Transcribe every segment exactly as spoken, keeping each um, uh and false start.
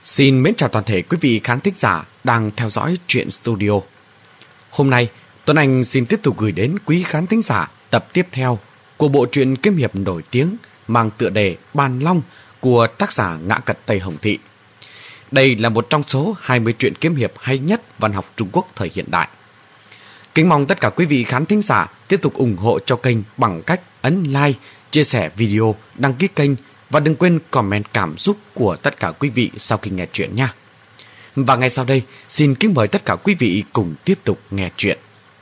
Xin mến chào toàn thể quý vị khán thính giả đang theo dõi Truyện Studio. Hôm nay, Tuấn Anh xin tiếp tục gửi đến quý khán thính giả tập tiếp theo của bộ truyện kiếm hiệp nổi tiếng mang tựa đề Bàn Long của tác giả Ngã Cật Tây Hồng Thị. Đây là một trong số hai mươi truyện kiếm hiệp hay nhất văn học Trung Quốc thời hiện đại. Kính mong tất cả quý vị khán thính giả tiếp tục ủng hộ cho kênh bằng cách ấn like, chia sẻ video, đăng ký kênh và đừng quên comment cảm xúc của tất cả quý vị sau khi nghe chuyện nha. Và ngay sau đây, xin kính mời tất cả quý vị cùng tiếp tục nghe chuyện.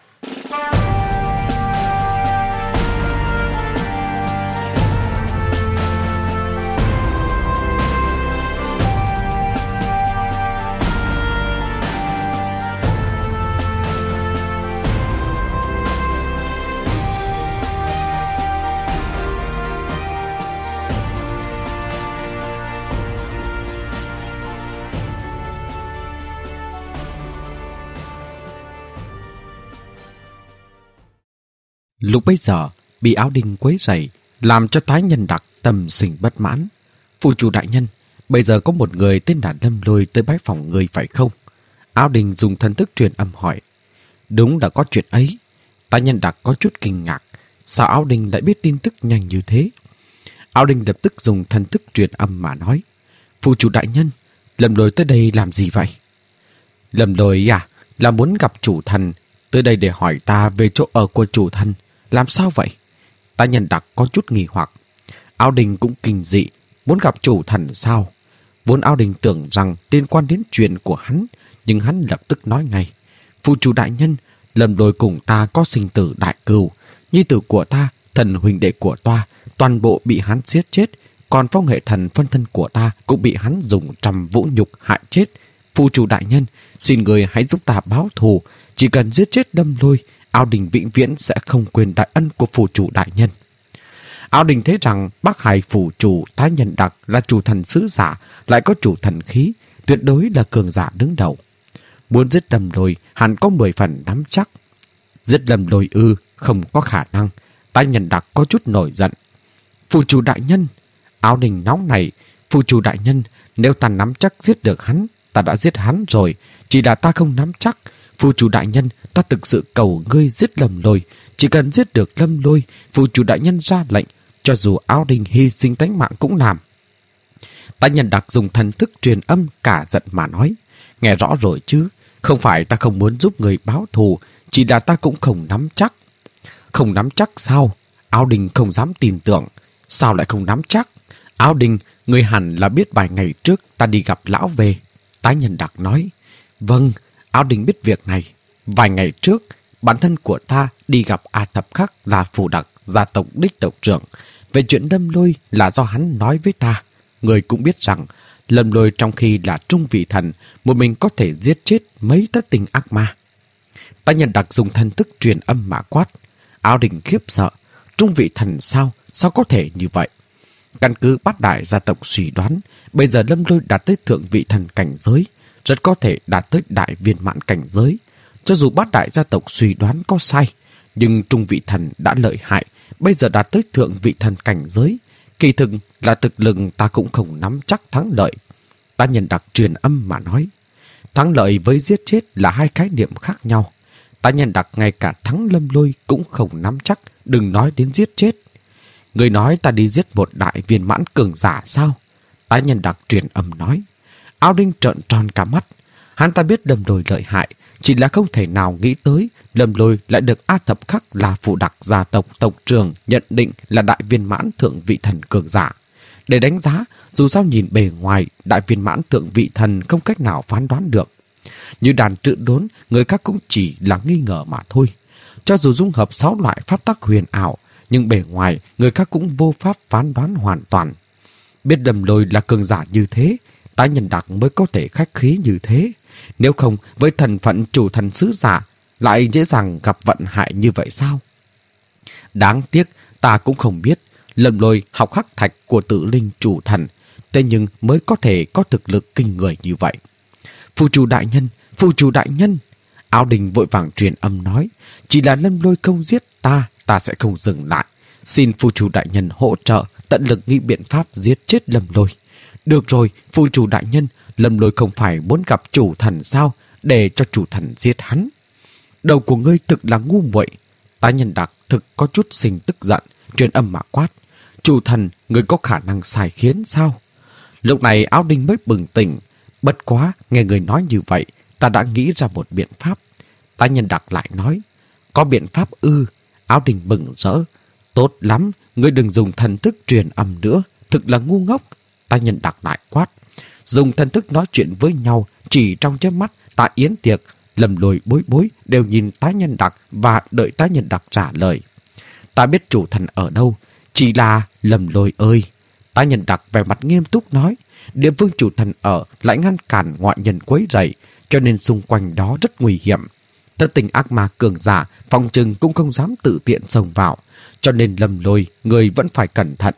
Lúc bấy giờ bị áo đinh quấy rầy làm cho Thái Nhân Đặc tâm sinh bất mãn. Phụ chủ đại nhân, bây giờ có một người tên là Lâm Lôi tới bái phòng người phải không? Áo đinh dùng thần thức truyền âm hỏi. Đúng là có chuyện ấy. Thái Nhân Đặc có chút kinh ngạc. Sao áo đinh lại biết tin tức nhanh như thế? Áo đinh lập tức dùng thần thức truyền âm mà nói. Phụ chủ đại nhân, Lâm Lôi tới đây làm gì vậy? Lâm Lôi à, là muốn gặp chủ thần, tới đây để hỏi ta về chỗ ở của chủ thần. Làm sao vậy? Thái Nhân Đặc có chút nghi hoặc. Áo đinh cũng kinh dị. Muốn gặp chủ thần sao? Vốn Áo đinh tưởng rằng liên quan đến chuyện của hắn, nhưng hắn lập tức nói ngay. Phụ chủ đại nhân, Lâm Lôi cùng ta có sinh tử đại cừu. Nhi tử của ta, thần huynh đệ của toa, toàn bộ bị hắn giết chết. Còn phong hệ thần phân thân của ta cũng bị hắn dùng trăm vũ nhục hại chết. Phụ chủ đại nhân, xin người hãy giúp ta báo thù. Chỉ cần giết chết Lâm Lôi, Áo Đình vĩnh viễn sẽ không quên đại ân của phủ chủ đại nhân. Áo Đình thấy rằng Bắc Hải phủ chủ Thái Nhân Đặc là chủ thần sứ giả, lại có chủ thần khí, tuyệt đối là cường giả đứng đầu. Muốn giết Lâm Lôi, hẳn có mười phần nắm chắc. Giết Lâm Lôi ư, không có khả năng. Thái Nhân Đặc có chút nổi giận. Phủ chủ đại nhân, Áo Đình nóng này. Phủ chủ đại nhân, nếu ta nắm chắc giết được hắn, ta đã giết hắn rồi, chỉ là ta không nắm chắc. Phụ chủ đại nhân, ta thực sự cầu ngươi giết Lâm Lôi. Chỉ cần giết được Lâm Lôi, phụ chủ đại nhân ra lệnh, cho dù Áo Đình hy sinh tánh mạng cũng làm. Thái Nhân Đặc dùng thần thức truyền âm cả giận mà nói. Nghe rõ rồi chứ, không phải ta không muốn giúp người báo thù, chỉ là ta cũng không nắm chắc. Không nắm chắc sao? Áo Đình không dám tin tưởng. Sao lại không nắm chắc? Áo Đình, người hẳn là biết vài ngày trước ta đi gặp lão về. Thái Nhân Đặc nói. Vâng, Áo Đình biết việc này. Vài ngày trước, bản thân của ta đi gặp A Thập Khắc là Phù Đặc, gia tộc đích tộc trưởng. Về chuyện Lâm Lôi là do hắn nói với ta. Người cũng biết rằng, Lâm Lôi trong khi là trung vị thần, một mình có thể giết chết mấy thất tình ác ma. Thái Nhân Đặc dùng thần thức truyền âm mà quát. Áo Đình khiếp sợ. Trung vị thần sao? Sao có thể như vậy? Căn cứ bát đại gia tộc suy đoán, bây giờ Lâm Lôi đạt tới thượng vị thần cảnh giới, rất có thể đạt tới đại viên mãn cảnh giới. Cho dù bát đại gia tộc suy đoán có sai, nhưng trung vị thần đã lợi hại, bây giờ đạt tới thượng vị thần cảnh giới. Kỳ thực là thực lực ta cũng không nắm chắc thắng lợi. Thái Nhân Đặc truyền âm mà nói. Thắng lợi với giết chết là hai khái niệm khác nhau. Thái Nhân Đặc ngay cả thắng Lâm Lôi cũng không nắm chắc, đừng nói đến giết chết. Người nói ta đi giết một đại viên mãn cường giả sao? Thái Nhân Đặc truyền âm nói. Áo Đinh trợn tròn cả mắt. Hắn ta biết Lâm Lôi lợi hại, chỉ là không thể nào nghĩ tới Lâm Lôi lại được A Thập Khắc là Phù Đặc gia tộc tộc trưởng nhận định là đại viên mãn thượng vị thần cường giả. Để đánh giá, dù sao nhìn bề ngoài, đại viên mãn thượng vị thần không cách nào phán đoán được. Như đàn trự đốn, người khác cũng chỉ là nghi ngờ mà thôi. Cho dù dung hợp sáu loại pháp tắc huyền ảo, nhưng bề ngoài người khác cũng vô pháp phán đoán hoàn toàn. Biết Lâm Lôi là cường giả như thế, Thái Nhân Đặc mới có thể khách khí như thế. Nếu không, với thần phận chủ thần sứ giả, lại dễ dàng gặp vận hại như vậy sao? Đáng tiếc, ta cũng không biết Lâm Lôi học hắc thạch của Tử Linh chủ thần, thế nhưng mới có thể có thực lực kinh người như vậy. Phụ chủ đại nhân, phụ chủ đại nhân! Áo Đình vội vàng truyền âm nói, chỉ là Lâm Lôi không giết ta, ta sẽ không dừng lại. Xin phụ chủ đại nhân hỗ trợ, tận lực nghĩ biện pháp giết chết Lâm Lôi. Được rồi, phu chủ đại nhân, Lâm Lôi không phải muốn gặp chủ thần sao, để cho chủ thần giết hắn. Đầu của ngươi thực là ngu muội. Tái nhân đặc thực có chút sinh tức giận, truyền âm mà quát. Chủ thần, ngươi có khả năng sai khiến sao? Lúc này Áo Đinh mới bừng tỉnh. Bất quá, nghe người nói như vậy, ta đã nghĩ ra một biện pháp. Tái nhân đặc lại nói. Có biện pháp ư? Áo Đinh bừng rỡ. Tốt lắm, ngươi đừng dùng thần thức truyền âm nữa, thực là ngu ngốc. Tái nhân đặc lại quát. Dùng thần thức nói chuyện với nhau, chỉ trong chớp mắt, Tạ Yến Tiệc, Lâm Lôi, Bối Bối đều nhìn tái nhân đặc và đợi tái nhân đặc trả lời. Ta biết chủ thần ở đâu, chỉ là Lâm Lôi ơi. Tái nhân đặc vẻ mặt nghiêm túc nói, địa phương chủ thần ở lại ngăn cản ngoại nhân quấy rầy, cho nên xung quanh đó rất nguy hiểm. Thất tình ác ma cường giả, phòng trừng cũng không dám tự tiện xông vào, cho nên Lâm Lôi, người vẫn phải cẩn thận.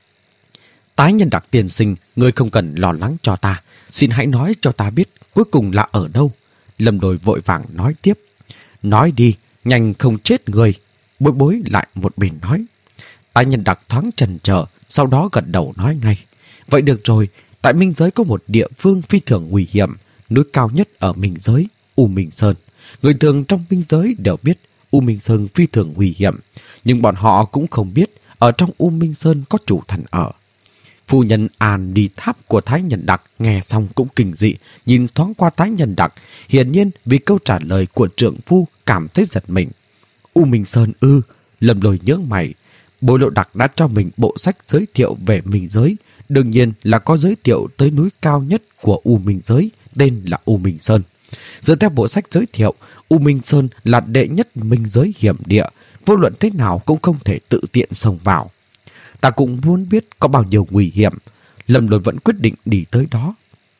Tái nhân đặc tiên sinh, người không cần lo lắng cho ta, xin hãy nói cho ta biết cuối cùng là ở đâu. Lâm Lôi vội vàng nói tiếp. Nói đi, nhanh không chết người. Bối Bối lại một bên nói. Tái nhân đặc thoáng chần chờ, sau đó gật đầu nói ngay. Vậy được rồi, tại Minh Giới có một địa phương phi thường nguy hiểm, núi cao nhất ở Minh Giới, U Minh Sơn. Người thường trong Minh Giới đều biết U Minh Sơn phi thường nguy hiểm, nhưng bọn họ cũng không biết ở trong U Minh Sơn có chủ thần ở. Phu nhân An đi tháp của Thái Nhân Đặc nghe xong cũng kinh dị, nhìn thoáng qua Thái Nhân Đặc, hiển nhiên vì câu trả lời của trượng phu cảm thấy giật mình. U Minh Sơn ư? Lâm Lôi nhớ mày. Bồ Lộ Đặc đã cho mình bộ sách giới thiệu về Minh Giới, đương nhiên là có giới thiệu tới núi cao nhất của U Minh Giới, tên là U Minh Sơn. Dựa theo bộ sách giới thiệu, U Minh Sơn là đệ nhất Minh Giới hiểm địa, vô luận thế nào cũng không thể tự tiện xông vào. Ta cũng muốn biết có bao nhiêu nguy hiểm. Lâm Lôi vẫn quyết định đi tới đó.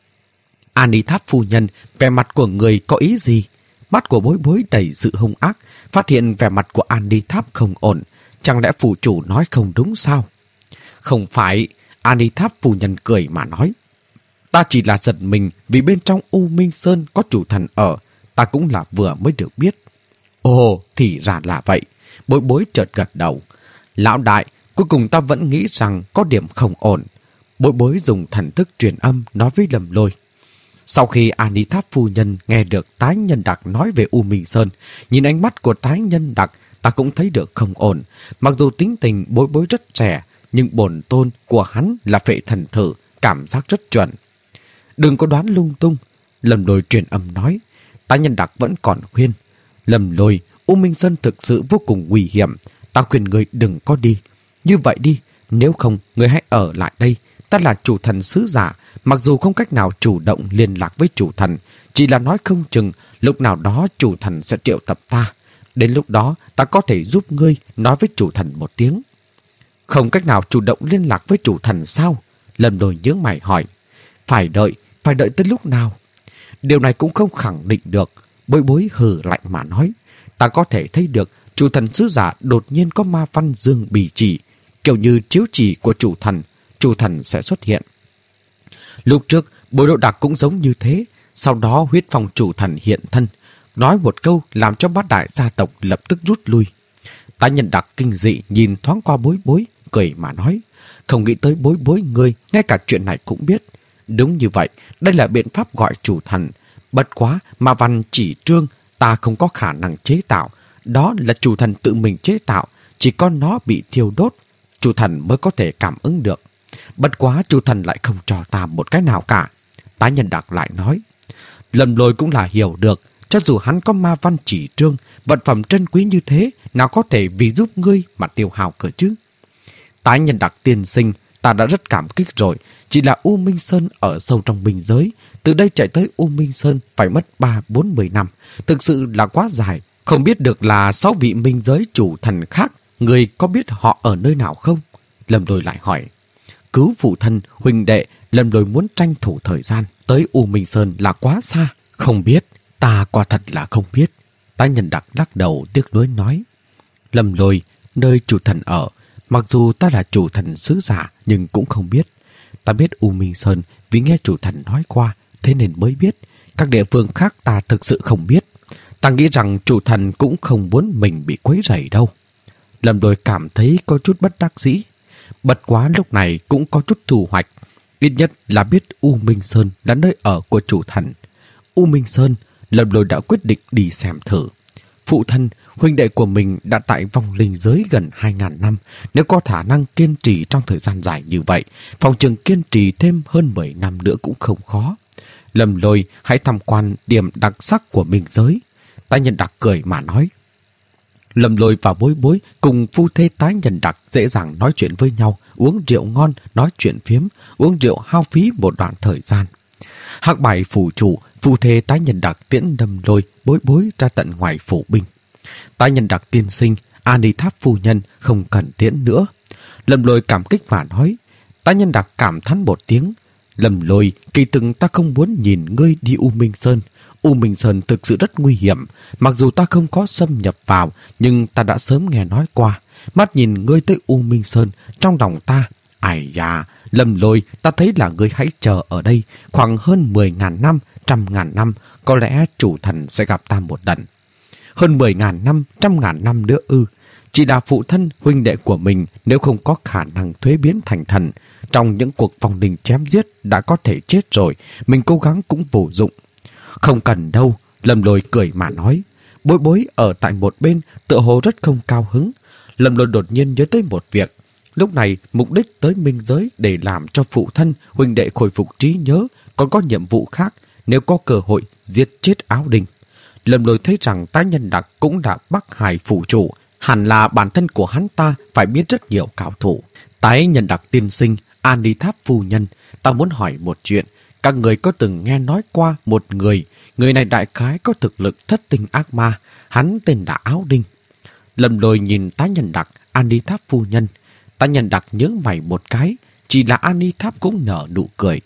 An Đi Tháp phu nhân, vẻ mặt của người có ý gì? Mắt của Bối Bối đầy sự hung ác, phát hiện vẻ mặt của An Đi Tháp không ổn. Chẳng lẽ phủ chủ nói không đúng sao? Không phải, An Đi Tháp phu nhân cười mà nói. Ta chỉ là giật mình vì bên trong U Minh Sơn có chủ thần ở. Ta cũng là vừa mới được biết. Ồ, thì ra là vậy. Bối Bối chợt gật đầu. Lão đại, cuối cùng ta vẫn nghĩ rằng có điểm không ổn. Bối Bối dùng thần thức truyền âm nói với Lâm Lôi. Sau khi An Đi Tháp phu nhân nghe được Tái Nhân Đặc nói về U Minh Sơn, nhìn ánh mắt của Tái Nhân Đặc, ta cũng thấy được không ổn. Mặc dù tính tình Bối Bối rất trẻ, nhưng bổn tôn của hắn là phệ thần thử, cảm giác rất chuẩn. Đừng có đoán lung tung. Lâm Lôi truyền âm nói. Tái Nhân Đặc vẫn còn khuyên. Lâm Lôi, U Minh Sơn thực sự vô cùng nguy hiểm. Ta khuyên người đừng có đi. Như vậy đi, nếu không, người hãy ở lại đây. Ta là chủ thần sứ giả, mặc dù không cách nào chủ động liên lạc với chủ thần, chỉ là nói không chừng, lúc nào đó chủ thần sẽ triệu tập ta. Đến lúc đó, ta có thể giúp ngươi nói với chủ thần một tiếng. Không cách nào chủ động liên lạc với chủ thần sao? Lâm Lôi nhướng mày hỏi. Phải đợi, phải đợi tới lúc nào? Điều này cũng không khẳng định được. Bối Bối hừ lạnh mà nói. Ta có thể thấy được chủ thần sứ giả đột nhiên có ma văn dương bì chỉ, kiểu như chiếu chỉ của chủ thần, chủ thần sẽ xuất hiện. Lúc trước, Bồ Lộ Đặc cũng giống như thế, sau đó huyết phong chủ thần hiện thân, nói một câu làm cho bát đại gia tộc lập tức rút lui. Tái Nhân Đặc kinh dị nhìn thoáng qua Bối Bối, cười mà nói, không nghĩ tới Bối Bối ngươi, ngay cả chuyện này cũng biết. Đúng như vậy, đây là biện pháp gọi chủ thần. Bất quá, ma văn chỉ trương, ta không có khả năng chế tạo. Đó là chủ thần tự mình chế tạo, chỉ có nó bị thiêu đốt, chủ thần mới có thể cảm ứng được. Bất quá chủ thần lại không cho ta một cái nào cả. Tái Nhân Đặc lại nói. Lâm Lôi cũng là hiểu được, cho dù hắn có ma văn chỉ trương, vật phẩm trân quý như thế, nào có thể vì giúp ngươi mà tiêu hao cơ chứ. Tái Nhân Đặc tiên sinh, ta đã rất cảm kích rồi, chỉ là U Minh Sơn ở sâu trong Minh Giới, từ đây chạy tới U Minh Sơn phải mất ba bốn mươi năm, thực sự là quá dài. Không biết được là sáu vị Minh Giới chủ thần khác, người có biết họ ở nơi nào không? Lâm Lôi lại hỏi. Cứu phụ thân, huynh đệ, Lâm Lôi muốn tranh thủ thời gian, tới U Minh Sơn là quá xa. Không biết, ta quả thật là không biết. Tái Nhân Đặc lắc đầu tiếc nuối nói. Lâm Lôi, nơi chủ thần ở, mặc dù ta là chủ thần sứ giả nhưng cũng không biết. Ta biết U Minh Sơn vì nghe chủ thần nói qua, thế nên mới biết. Các địa phương khác ta thực sự không biết. Ta nghĩ rằng chủ thần cũng không muốn mình bị quấy rầy đâu. Lâm Lôi cảm thấy có chút bất đắc dĩ. Bất quá lúc này cũng có chút thu hoạch. ít nhất là biết U Minh Sơn là nơi ở của chủ thần. U Minh Sơn, Lâm Lôi đã quyết định đi xem thử. Phụ thân, huynh đệ của mình đã tại vòng linh giới gần hai ngàn năm. Nếu có khả năng kiên trì trong thời gian dài như vậy, phòng trường kiên trì thêm hơn mười năm nữa cũng không khó. Lâm Lôi hãy tham quan điểm đặc sắc của minh giới. Tái Nhân Đặc cười mà nói. Lâm Lôi và Bối Bối cùng phu thê Tái Nhân Đặc dễ dàng nói chuyện với nhau, uống rượu ngon, nói chuyện phiếm, uống rượu hao phí một đoạn thời gian. Hắc Bài phủ chủ, phu thê Tái Nhân Đặc tiễn Lâm Lôi, Bối Bối ra tận ngoài phủ binh. Tái Nhân Đặc tiên sinh, Ani Tháp phu nhân không cần tiễn nữa. Lâm Lôi cảm kích và nói. Tái Nhân Đặc cảm thán một tiếng. Lâm Lôi, kỳ từng ta không muốn nhìn ngươi đi U Minh Sơn. U Minh Sơn thực sự rất nguy hiểm. Mặc dù ta không có xâm nhập vào, nhưng ta đã sớm nghe nói qua. Mắt nhìn ngươi tới U Minh Sơn, trong lòng ta, ai da, Lâm Lôi, ta thấy là ngươi hãy chờ ở đây. Khoảng hơn mười ngàn năm, trăm ngàn năm, có lẽ chủ thần sẽ gặp ta một lần. Hơn mười ngàn năm, trăm ngàn năm nữa ư. Chỉ là phụ thân, huynh đệ của mình nếu không có khả năng thuế biến thành thần. Trong những cuộc vòng đình chém giết đã có thể chết rồi, mình cố gắng cũng vô dụng. Không cần đâu, Lâm Lôi cười mà nói. Bối Bối ở tại một bên tựa hồ rất không cao hứng. Lâm Lôi đột nhiên nhớ tới một việc. Lúc này mục đích tới minh giới để làm cho phụ thân, huynh đệ khôi phục trí nhớ, còn có nhiệm vụ khác nếu có cơ hội giết chết Áo Đinh. Lâm Lôi thấy rằng Tái Nhân Đặc cũng đã Bắc Hải phủ chủ, hẳn là bản thân của hắn ta phải biết rất nhiều cao thủ. Tái Nhân Đặc tiên sinh, Ani Tháp phu nhân, ta muốn hỏi một chuyện. Các người có từng nghe nói qua một người, người này đại khái có thực lực thất tinh ác ma, hắn tên là Áo Đinh. Lâm Lôi nhìn Tái Nhân Đặc, Ani Tháp phu nhân. Tái Nhân Đặc nhớ mày một cái, chỉ là Ani Tháp cũng nở nụ cười.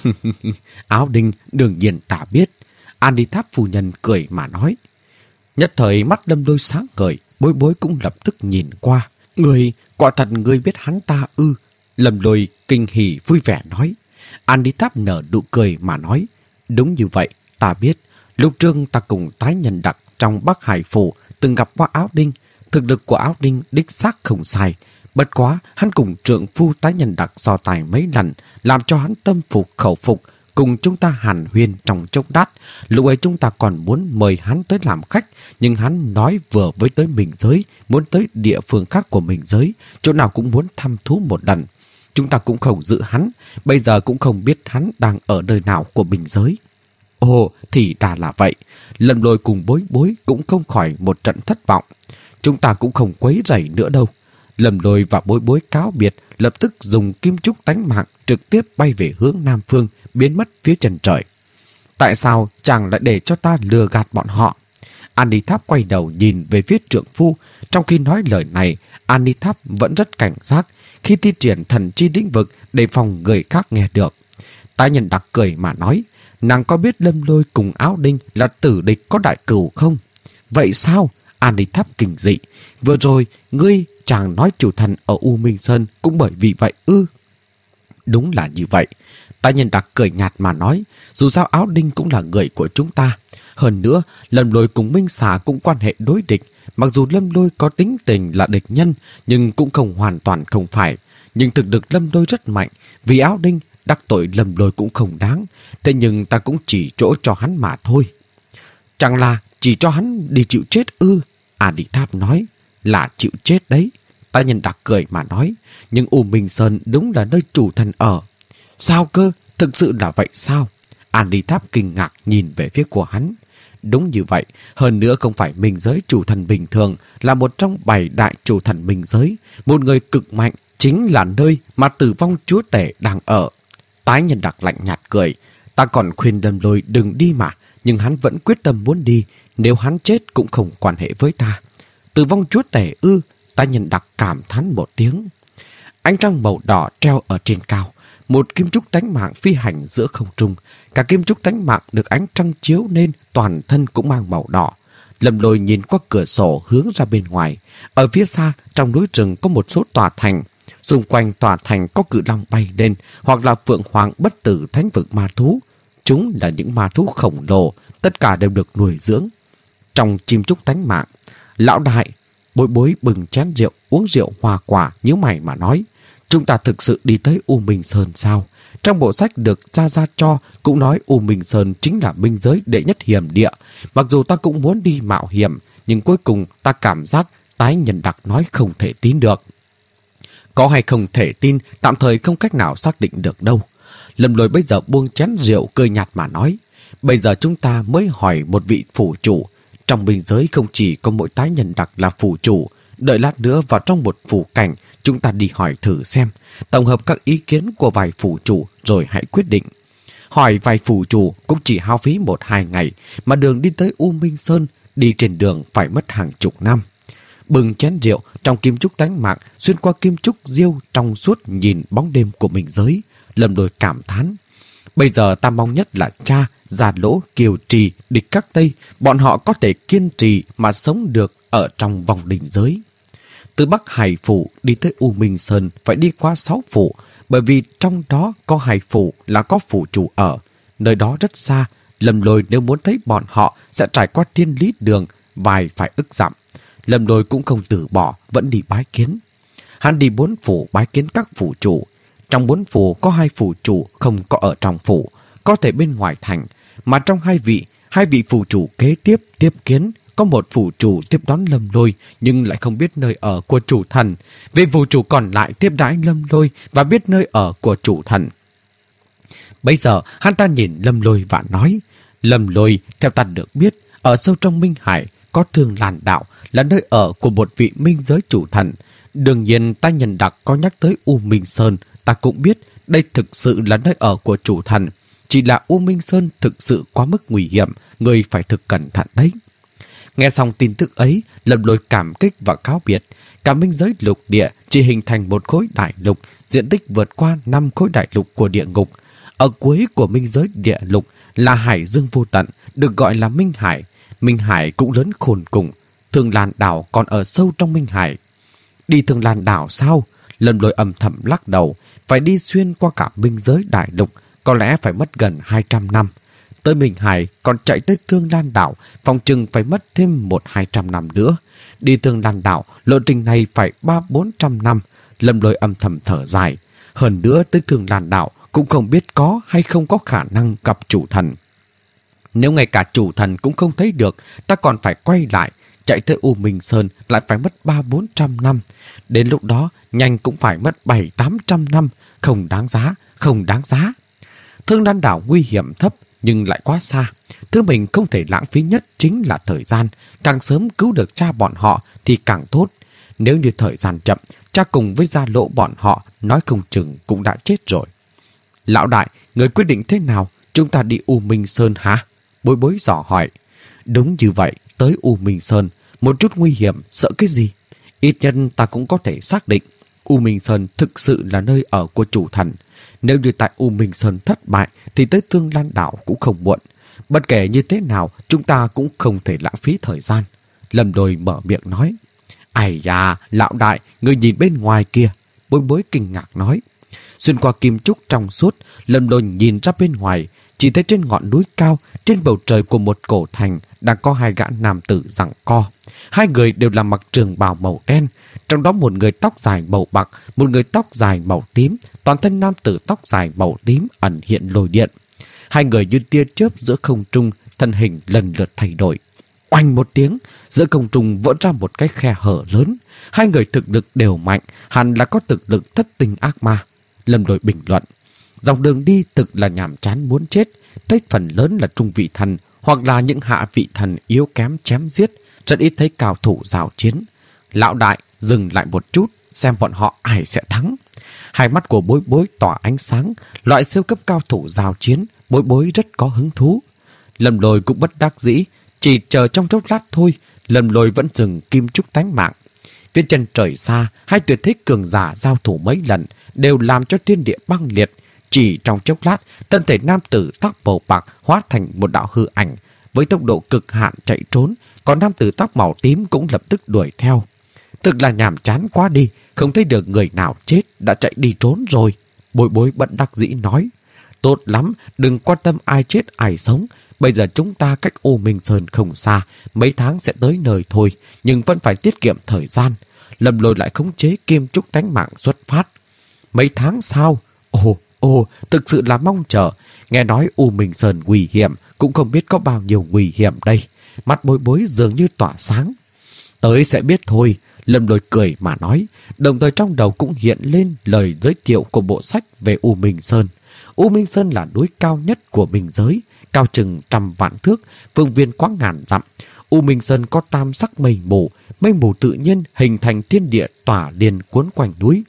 Áo Đinh đương nhiên ta biết. Ani Tháp phu nhân cười mà nói. Nhất thời mắt Lâm Lôi sáng ngời, Bối Bối cũng lập tức nhìn qua. Người, quả thật người biết hắn ta ư? Lâm Lôi kinh hỉ vui vẻ nói. Ani Tháp nở nụ cười mà nói. Đúng như vậy, ta biết. Lúc trước ta cùng Tái Nhân Đặc trong Bắc Hải phủ từng gặp qua Áo Đinh. Thực lực của Áo Đinh đích xác không sai. Bất quá, hắn cùng trượng phu Tái Nhân Đặc so tài mấy lần, làm cho hắn tâm phục khẩu phục, cùng chúng ta hàn huyên trong chốc lát. Lúc ấy chúng ta còn muốn mời hắn tới làm khách, nhưng hắn nói vừa với tới mình giới, muốn tới địa phương khác của mình giới, chỗ nào cũng muốn thăm thú một lần. Chúng ta cũng không giữ hắn, bây giờ cũng không biết hắn đang ở nơi nào của mình giới. Ồ, thì đã là vậy. Lâm Lôi cùng Bối Bối cũng không khỏi một trận thất vọng. Chúng ta cũng không quấy rầy nữa đâu. Lâm Lôi và Bối Bối cáo biệt, lập tức dùng kim trúc tánh mạng trực tiếp bay về hướng Nam Phương, biến mất phía chân trời. Tại sao chàng lại để cho ta lừa gạt bọn họ? Ani Tháp quay đầu nhìn về phía trượng phu. Trong khi nói lời này, Ani Tháp vẫn rất cảnh giác khi thi triển thần chi lĩnh vực để phòng người khác nghe được. Tái Nhân Đặc cười mà nói. Nàng có biết Lâm Lôi cùng Áo Đinh là tử địch có đại cửu không? Vậy sao? Ani Tháp kinh dị. Vừa rồi, ngươi chàng nói chủ thần ở U Minh Sơn cũng bởi vì vậy ư? Đúng là như vậy. Tái Nhân Đặc cười nhạt mà nói. Dù sao Áo Đinh cũng là người của chúng ta. Hơn nữa, Lâm Lôi cùng Minh Xà cũng quan hệ đối địch. Mặc dù Lâm Lôi có tính tình là địch nhân, nhưng cũng không hoàn toàn không phải. Nhưng thực lực Lâm Lôi rất mạnh. Vì Áo Đinh, đắc tội Lâm Lôi cũng không đáng. Thế nhưng ta cũng chỉ chỗ cho hắn mà thôi. Chẳng là chỉ cho hắn đi chịu chết ư? Ani Tháp nói. Là chịu chết đấy. Tái Nhân Đặc cười mà nói. Nhưng U Minh Sơn đúng là nơi chủ thần ở. Sao cơ? Thực sự là vậy sao? Ani Tháp kinh ngạc nhìn về phía của hắn. Đúng như vậy. Hơn nữa không phải minh giới chủ thần bình thường, là một trong bảy đại chủ thần minh giới. Một người cực mạnh, chính là nơi mà Tử Vong Chúa Tể đang ở. Tái Nhân Đặc lạnh nhạt cười. Ta còn khuyên Lâm Lôi đừng đi mà, nhưng hắn vẫn quyết tâm muốn đi. Nếu hắn chết cũng không quan hệ với ta. Tử Vong Chúa Tể ư? Tái Nhân Đặc cảm thán một tiếng. Ánh trăng màu đỏ treo ở trên cao. Một kim trúc tánh mạng phi hành giữa không trung. Cả kim trúc tánh mạng được ánh trăng chiếu nên toàn thân cũng mang màu đỏ. Lâm Lôi nhìn qua cửa sổ hướng ra bên ngoài. Ở phía xa, trong núi rừng có một số tòa thành. Xung quanh tòa thành có cự long bay lên, hoặc là phượng hoàng bất tử thánh vực ma thú. Chúng là những ma thú khổng lồ, tất cả đều được nuôi dưỡng. Trong chim trúc tánh mạng, lão đại, Bối Bối bừng chén rượu, uống rượu hoa quả, nhíu mày mà nói. Chúng ta thực sự đi tới U Minh Sơn sao? Trong bộ sách được Gia Gia cho cũng nói U Minh Sơn chính là minh giới đệ nhất hiểm địa. Mặc dù ta cũng muốn đi mạo hiểm, nhưng cuối cùng ta cảm giác Tái Nhân Đặc nói không thể tin được. Có hay không thể tin, tạm thời không cách nào xác định được đâu. Lâm Lôi bây giờ buông chén rượu cười nhạt mà nói. Bây giờ chúng ta mới hỏi một vị phủ chủ. Trong minh giới không chỉ có mỗi Tái Nhân Đặc là phủ chủ. Đợi lát nữa vào trong một phủ cảnh, chúng ta đi hỏi thử xem, tổng hợp các ý kiến của vài phủ chủ rồi hãy quyết định. Hỏi vài phủ chủ cũng chỉ hao phí một hai ngày, mà đường đi tới U Minh Sơn, đi trên đường phải mất hàng chục năm. Bừng chén rượu trong kim trúc tánh mạng, xuyên qua kim trúc diêu trong suốt nhìn bóng đêm của minh giới, Lâm Lôi cảm thán. Bây giờ ta mong nhất là cha, Già Lỗ, Kiều Trì, địch các Tây, bọn họ có thể kiên trì mà sống được ở trong vòng đỉnh giới. Từ Bắc Hải phủ đi tới U Minh Sơn phải đi qua sáu phủ, bởi vì trong đó có hai phủ là có phủ chủ ở. Nơi đó rất xa, Lâm Lôi nếu muốn thấy bọn họ sẽ trải qua thiên lý đường, vài phải ức dặm. Lâm Lôi cũng không từ bỏ, vẫn đi bái kiến. Hắn đi bốn phủ bái kiến các phủ chủ. Trong bốn phủ có hai phủ chủ không có ở trong phủ, có thể bên ngoài thành. Mà trong hai vị, hai vị phủ chủ kế tiếp tiếp kiến, có một phủ chủ tiếp đón Lâm Lôi nhưng lại không biết nơi ở của chủ thần. Vị phủ chủ còn lại tiếp đãi Lâm Lôi và biết nơi ở của chủ thần. Bây giờ hắn ta nhìn Lâm Lôi và nói, Lâm Lôi, theo ta được biết, ở sâu trong Minh Hải có Thương Lan Đạo là nơi ở của một vị minh giới chủ thần. Đương nhiên ta Nhân Đặc có nhắc tới U Minh Sơn, ta cũng biết đây thực sự là nơi ở của chủ thần. Chỉ là U Minh Sơn thực sự quá mức nguy hiểm, người phải thực cẩn thận đấy. Nghe xong tin tức ấy, Lâm Lôi cảm kích và cáo biệt. Cả minh giới lục địa chỉ hình thành một khối đại lục, diện tích vượt qua năm khối đại lục của địa ngục. Ở cuối của minh giới địa lục là hải dương vô tận, được gọi là Minh Hải. Minh Hải cũng lớn khôn cùng. Thương Lan Đảo còn ở sâu trong Minh Hải. Đi Thương Lan Đảo sao? Lâm Lôi âm thầm lắc đầu. Phải đi xuyên qua cả minh giới đại lục, có lẽ phải mất gần hai trăm năm. Tới Minh Hải còn chạy tới Thương Lan Đảo, phòng chừng phải mất thêm một hai trăm năm nữa. Đi Thương Lan Đảo, lộ trình này phải ba bốn trăm năm. Lâm Lôi âm thầm thở dài. Hơn nữa tới Thương Lan Đảo cũng không biết có hay không có khả năng gặp chủ thần. Nếu ngay cả chủ thần cũng không thấy được, ta còn phải quay lại, chạy tới U Minh Sơn lại phải mất ba bốn trăm năm. Đến lúc đó, nhanh cũng phải mất bảy tám trăm năm. Không đáng giá, không đáng giá. Thương Lan Đảo nguy hiểm thấp, nhưng lại quá xa. Thứ mình không thể lãng phí nhất chính là thời gian. Càng sớm cứu được cha bọn họ thì càng tốt. Nếu như thời gian chậm, cha cùng với Gia Lỗ bọn họ nói không chừng cũng đã chết rồi. Lão đại, người quyết định thế nào? Chúng ta đi U Minh Sơn hả? Bối Bối dò hỏi. Đúng như vậy, tới U Minh Sơn, một chút nguy hiểm, sợ cái gì? Ít nhân ta cũng có thể xác định U Minh Sơn thực sự là nơi ở của chủ thần. Nếu như tại U Minh Sơn thất bại thì tới Thương Lan Đảo cũng không muộn. Bất kể như thế nào, chúng ta cũng không thể lãng phí thời gian. Lâm Lôi mở miệng nói. Ai da, lão đại, người nhìn bên ngoài kia. Bối Bối kinh ngạc nói. Xuyên qua kim trúc trong suốt, Lâm Lôi nhìn ra bên ngoài, chỉ thấy trên ngọn núi cao, trên bầu trời của một cổ thành đang có hai gã nam tử giằng co. Hai người đều là mặc trường bào màu đen, trong đó một người tóc dài màu bạc, một người tóc dài màu tím, toàn thân nam tử tóc dài màu tím ẩn hiện lôi điện. Hai người như tia chớp giữa không trung, thân hình lần lượt thay đổi. Oanh một tiếng, giữa không trung vỡ ra một cái khe hở lớn. Hai người thực lực đều mạnh, hẳn là có thực lực thất tinh ác ma. Lâm Lôi bình luận. Dòng đường đi thực là nhàm chán muốn chết, thấy phần lớn là trung vị thần hoặc là những hạ vị thần yếu kém chém giết, rất ít thấy cao thủ giao chiến. Lão đại, dừng lại một chút, xem bọn họ ai sẽ thắng. Hai mắt của Bối Bối tỏa ánh sáng, loại siêu cấp cao thủ giao chiến, Bối Bối rất có hứng thú. Lâm Lôi cũng bất đắc dĩ, chỉ chờ trong chốc lát thôi, Lâm Lôi vẫn dừng kim trúc tánh mạng. Phía chân trời xa, hai tuyệt thế cường giả giao thủ mấy lần đều làm cho thiên địa băng liệt. Chỉ trong chốc lát, thân thể nam tử tóc màu bạc hóa thành một đạo hư ảnh, với tốc độ cực hạn chạy trốn, còn nam tử tóc màu tím cũng lập tức đuổi theo. Thực là nhàm chán quá đi, không thấy được người nào chết đã chạy đi trốn rồi. Bối Bối bất đắc dĩ nói. Tốt lắm, đừng quan tâm ai chết ai sống. Bây giờ chúng ta cách U Minh Sơn không xa, mấy tháng sẽ tới nơi thôi, nhưng vẫn phải tiết kiệm thời gian. Lâm Lôi lại khống chế kim trúc tánh mạng xuất phát. Mấy tháng sau? Ồ, Ồ, thực sự là mong chờ. Nghe nói U Minh Sơn nguy hiểm, cũng không biết có bao nhiêu nguy hiểm đây. Mắt Bối Bối dường như tỏa sáng. Tới sẽ biết thôi, Lâm Lôi cười mà nói, đồng thời trong đầu cũng hiện lên lời giới thiệu của bộ sách về U Minh Sơn. U Minh Sơn là núi cao nhất của Minh giới, cao chừng trăm vạn thước, phương viên quá ngàn dặm. U Minh Sơn có tam sắc mây mù, mây mù tự nhiên hình thành thiên địa tỏa liên cuốn quanh núi.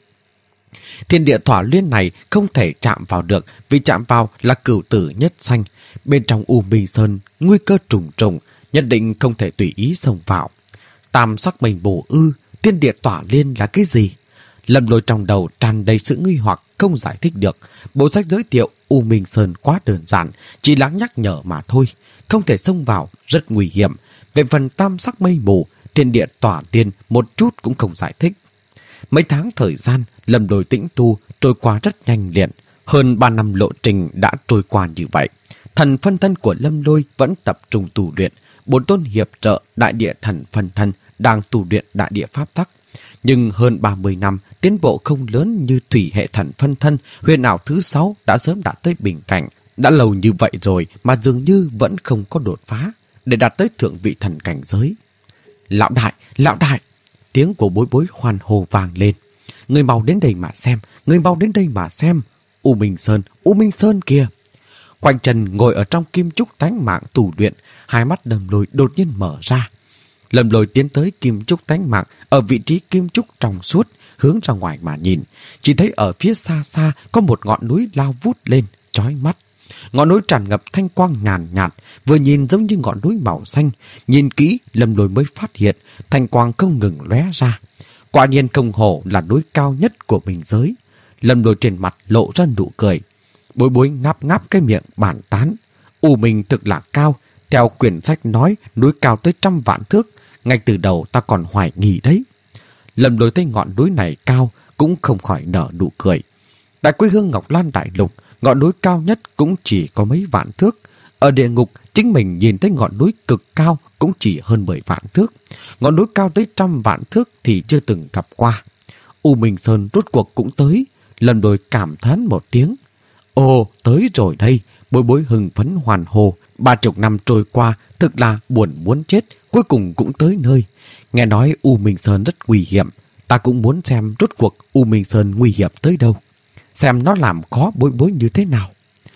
Thiên địa tỏa liên này không thể chạm vào được, vì chạm vào là cửu tử nhất sanh. Bên trong U Minh Sơn, nguy cơ trùng trùng, nhất định không thể tùy ý xông vào. Tam sắc mây mù ư, thiên địa tỏa liên là cái gì? Lâm Lôi trong đầu tràn đầy sự nghi hoặc không giải thích được. Bộ sách giới thiệu U Minh Sơn quá đơn giản, chỉ lắng nhắc nhở mà thôi. Không thể xông vào, rất nguy hiểm. Về phần tam sắc mây mù, thiên địa tỏa liên một chút cũng không giải thích. Mấy tháng thời gian, Lâm Lôi tĩnh tu trôi qua rất nhanh liền. Hơn ba năm lộ trình đã trôi qua như vậy. Thần phân thân của Lâm Lôi vẫn tập trung tu luyện. Bốn tôn hiệp trợ đại địa thần phân thân đang tu luyện đại địa pháp tắc. Nhưng hơn ba mươi năm, tiến bộ không lớn như thủy hệ thần phân thân, huyền ảo thứ sáu đã sớm đạt tới bình cảnh. Đã lâu như vậy rồi mà dường như vẫn không có đột phá để đạt tới thượng vị thần cảnh giới. Lão đại, lão đại! Tiếng của Bối Bối hoan hô vang lên. Người mau đến đây mà xem, người mau đến đây mà xem. U Minh Sơn, U Minh Sơn kìa! Quanh Trần ngồi ở trong kim trúc tánh mạng tù luyện, hai mắt Lâm Lôi đột nhiên mở ra. Lâm Lôi tiến tới kim trúc tánh mạng ở vị trí kim trúc trong suốt, hướng ra ngoài mà nhìn. Chỉ thấy ở phía xa xa có một ngọn núi lao vút lên, chói mắt. Ngọn núi tràn ngập thanh quang nhàn nhạt, vừa nhìn giống như ngọn núi màu xanh. Nhìn kỹ, Lâm Lôi mới phát hiện thanh quang không ngừng lóe ra. Quả nhiên Công Hồ là núi cao nhất của Minh giới. Lâm Lôi trên mặt lộ ra nụ cười. Bối Bối ngáp ngáp cái miệng bàn tán. U Minh thực là cao. Theo quyển sách nói, núi cao tới trăm vạn thước. Ngay từ đầu ta còn hoài nghi đấy. Lâm Lôi thấy ngọn núi này cao cũng không khỏi nở nụ cười. Tại quê hương Ngọc Lan Đại Lục, ngọn núi cao nhất cũng chỉ có mấy vạn thước. Ở địa ngục, chính mình nhìn thấy ngọn núi cực cao cũng chỉ hơn mười vạn thước. Ngọn núi cao tới trăm vạn thước thì chưa từng gặp qua. U Minh Sơn rốt cuộc cũng tới. Lâm Lôi cảm thán một tiếng. Ồ, tới rồi đây. Bối Bối hưng phấn hoàn hồ. Ba chục năm trôi qua, thực là buồn muốn chết, cuối cùng cũng tới nơi. Nghe nói U Minh Sơn rất nguy hiểm. Ta cũng muốn xem rốt cuộc U Minh Sơn nguy hiểm tới đâu. Xem nó làm khó Bối Bối như thế nào.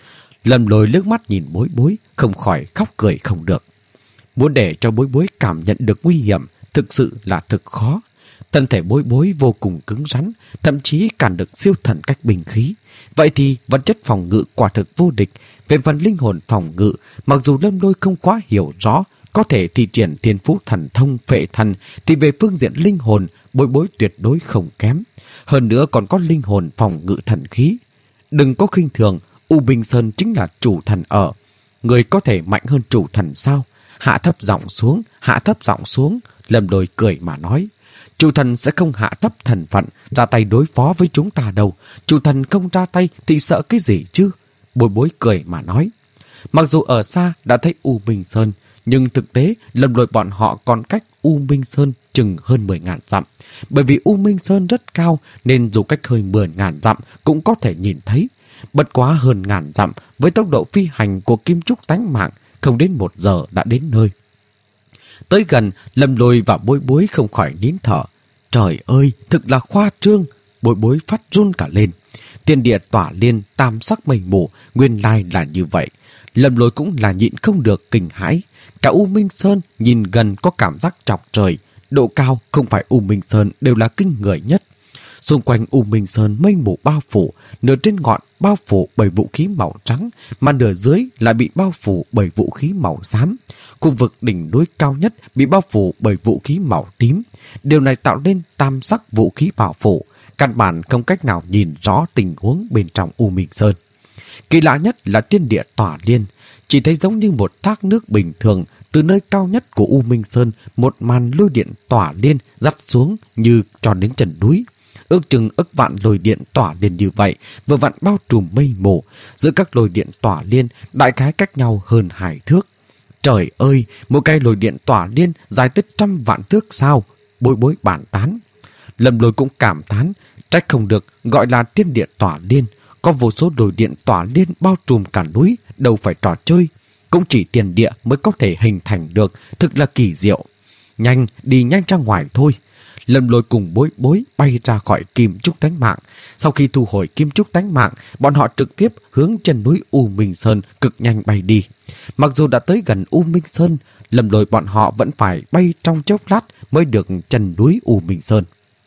Lâm Lôi liếc mắt nhìn Bối Bối, không khỏi khóc cười không được. Muốn để cho Bối Bối cảm nhận được nguy hiểm, thực sự là thực khó. Thân thể Bối Bối vô cùng cứng rắn, thậm chí cản được siêu thần cách bình khí. Vậy thì vật chất phòng ngự quả thực vô địch. Về phần linh hồn phòng ngự, mặc dù Lâm Lôi không quá hiểu rõ, có thể thi triển thiên phú thần thông phệ thần, thì về phương diện linh hồn, Bối Bối tuyệt đối không kém. Hơn nữa còn có linh hồn phòng ngự thần khí. Đừng có khinh thường, U Minh Sơn chính là chủ thần ở. Người có thể mạnh hơn chủ thần sao? Hạ thấp giọng xuống, hạ thấp giọng xuống. Lâm Lôi cười mà nói. Chủ thần sẽ không hạ thấp thần phận, ra tay đối phó với chúng ta đâu. Chủ thần không ra tay thì sợ cái gì chứ? Bối Bối cười mà nói. Mặc dù ở xa đã thấy U Minh Sơn, nhưng thực tế Lâm Lôi bọn họ còn cách U Minh Sơn chừng hơn mười ngàn dặm. Bởi vì U Minh Sơn rất cao nên dù cách hơi mười ngàn dặm cũng có thể nhìn thấy. Bất quá hơn ngàn dặm với tốc độ phi hành của kim trúc tánh mạng, không đến một giờ đã đến nơi. Tới gần, Lâm Lôi và Bối Bối không khỏi nín thở. Trời ơi, thực là khoa trương. Bối Bối phát run cả lên. Thiên địa tỏa liên tam sắc mây mù, nguyên lai là như vậy. Lâm Lôi cũng là nhịn không được kinh hãi. Cả U Minh Sơn nhìn gần có cảm giác chọc trời. Độ cao không phải U Minh Sơn đều là kinh người nhất. Xung quanh U Minh Sơn mây mù bao phủ, nửa trên ngọn bao phủ bởi vũ khí màu trắng, mà nửa dưới lại bị bao phủ bởi vũ khí màu xám. Khu vực đỉnh núi cao nhất bị bao phủ bởi vũ khí màu tím. Điều này tạo nên tam sắc vũ khí bảo phủ. Căn bản không cách nào nhìn rõ tình huống bên trong U Minh Sơn. Kỳ lạ nhất là thiên địa tỏa liên. Chỉ thấy giống như một thác nước bình thường, từ nơi cao nhất của U Minh Sơn, một màn lôi điện tỏa liên dắt xuống như tròn đến chân núi. Ước chừng ức vạn lôi điện tỏa liên như vậy, vừa vặn bao trùm mây mù. Giữa các lôi điện tỏa liên, đại khái cách nhau hơn hai thước. Trời ơi, một cây lôi điện tỏa liên dài tới trăm vạn thước sao? Bối Bối bản tán. Lâm Lôi cũng cảm thán, trách không được gọi là thiên địa tỏa liên. có vô số đồi điện tỏa liên bao trùm cả núi, đâu phải trò chơi. Cũng chỉ tiền địa mới có thể hình thành được, thực là kỳ diệu. Nhanh, đi nhanh ra ngoài thôi. Lâm Lôi cùng Bối Bối bay ra khỏi kim trúc tánh mạng. Sau khi thu hồi kim trúc tánh mạng, bọn họ trực tiếp hướng chân núi U Minh Sơn cực nhanh bay đi. Mặc dù đã tới gần U Minh Sơn, Lâm Lôi bọn họ vẫn phải bay trong chốc lát mới được chân núi U Minh Sơn.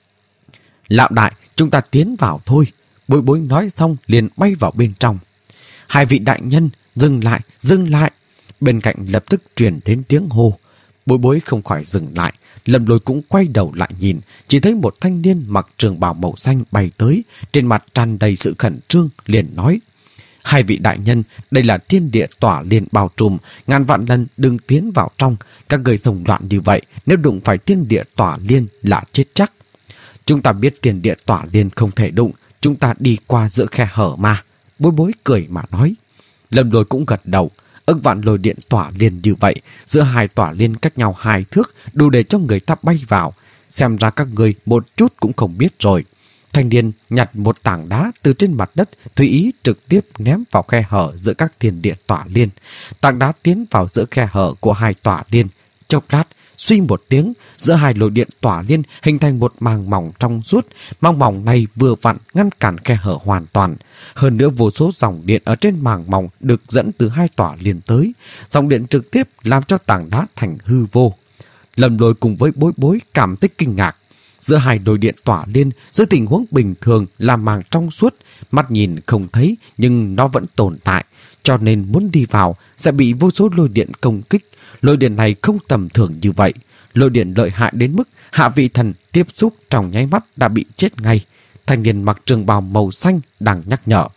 Lão đại, chúng ta tiến vào thôi. Bối Bối nói xong liền bay vào bên trong. Hai vị đại nhân, dừng lại, dừng lại. Bên cạnh lập tức truyền đến tiếng hô. Bối Bối không khỏi dừng lại. Lâm Lôi cũng quay đầu lại nhìn, chỉ thấy một thanh niên mặc trường bào màu xanh bay tới, trên mặt tràn đầy sự khẩn trương, liền nói: hai vị đại nhân, đây là thiên địa tỏa liên bao trùm, ngàn vạn lần đừng tiến vào trong. Các người rồng loạn như vậy, nếu đụng phải thiên địa tỏa liên là chết chắc. Chúng ta biết thiên địa tỏa liên không thể đụng, chúng ta đi qua giữa khe hở mà. Bối Bối cười mà nói. Lâm Lôi cũng gật đầu. Ức vạn lôi điện tỏa liên như vậy, giữa hai tỏa liên cách nhau hai thước, đủ để cho người ta bay vào. Xem ra các người một chút cũng không biết rồi. Thanh niên nhặt một tảng đá từ trên mặt đất, tùy ý trực tiếp ném vào khe hở giữa các thiên địa tỏa liên. Tảng đá tiến vào giữa khe hở của hai tỏa liên. Chốc lát, suy một tiếng, giữa hai lôi điện tỏa liên hình thành một màng mỏng trong suốt. Màng mỏng này vừa vặn ngăn cản khe hở hoàn toàn. Hơn nữa vô số dòng điện ở trên màng mỏng được dẫn từ hai tỏa liên tới. Dòng điện trực tiếp làm cho tảng đá thành hư vô. Lâm Lôi cùng với Bối Bối cảm thấy kinh ngạc. Giữa hai đồi điện tỏa liên, dưới tình huống bình thường là màng trong suốt, mắt nhìn không thấy nhưng nó vẫn tồn tại, cho nên muốn đi vào sẽ bị vô số lôi điện công kích. Lôi điện này không tầm thường như vậy. Lôi điện lợi hại đến mức hạ vị thần tiếp xúc trong nháy mắt đã bị chết ngay. Thanh niên mặc trường bào màu xanh đang nhắc nhở.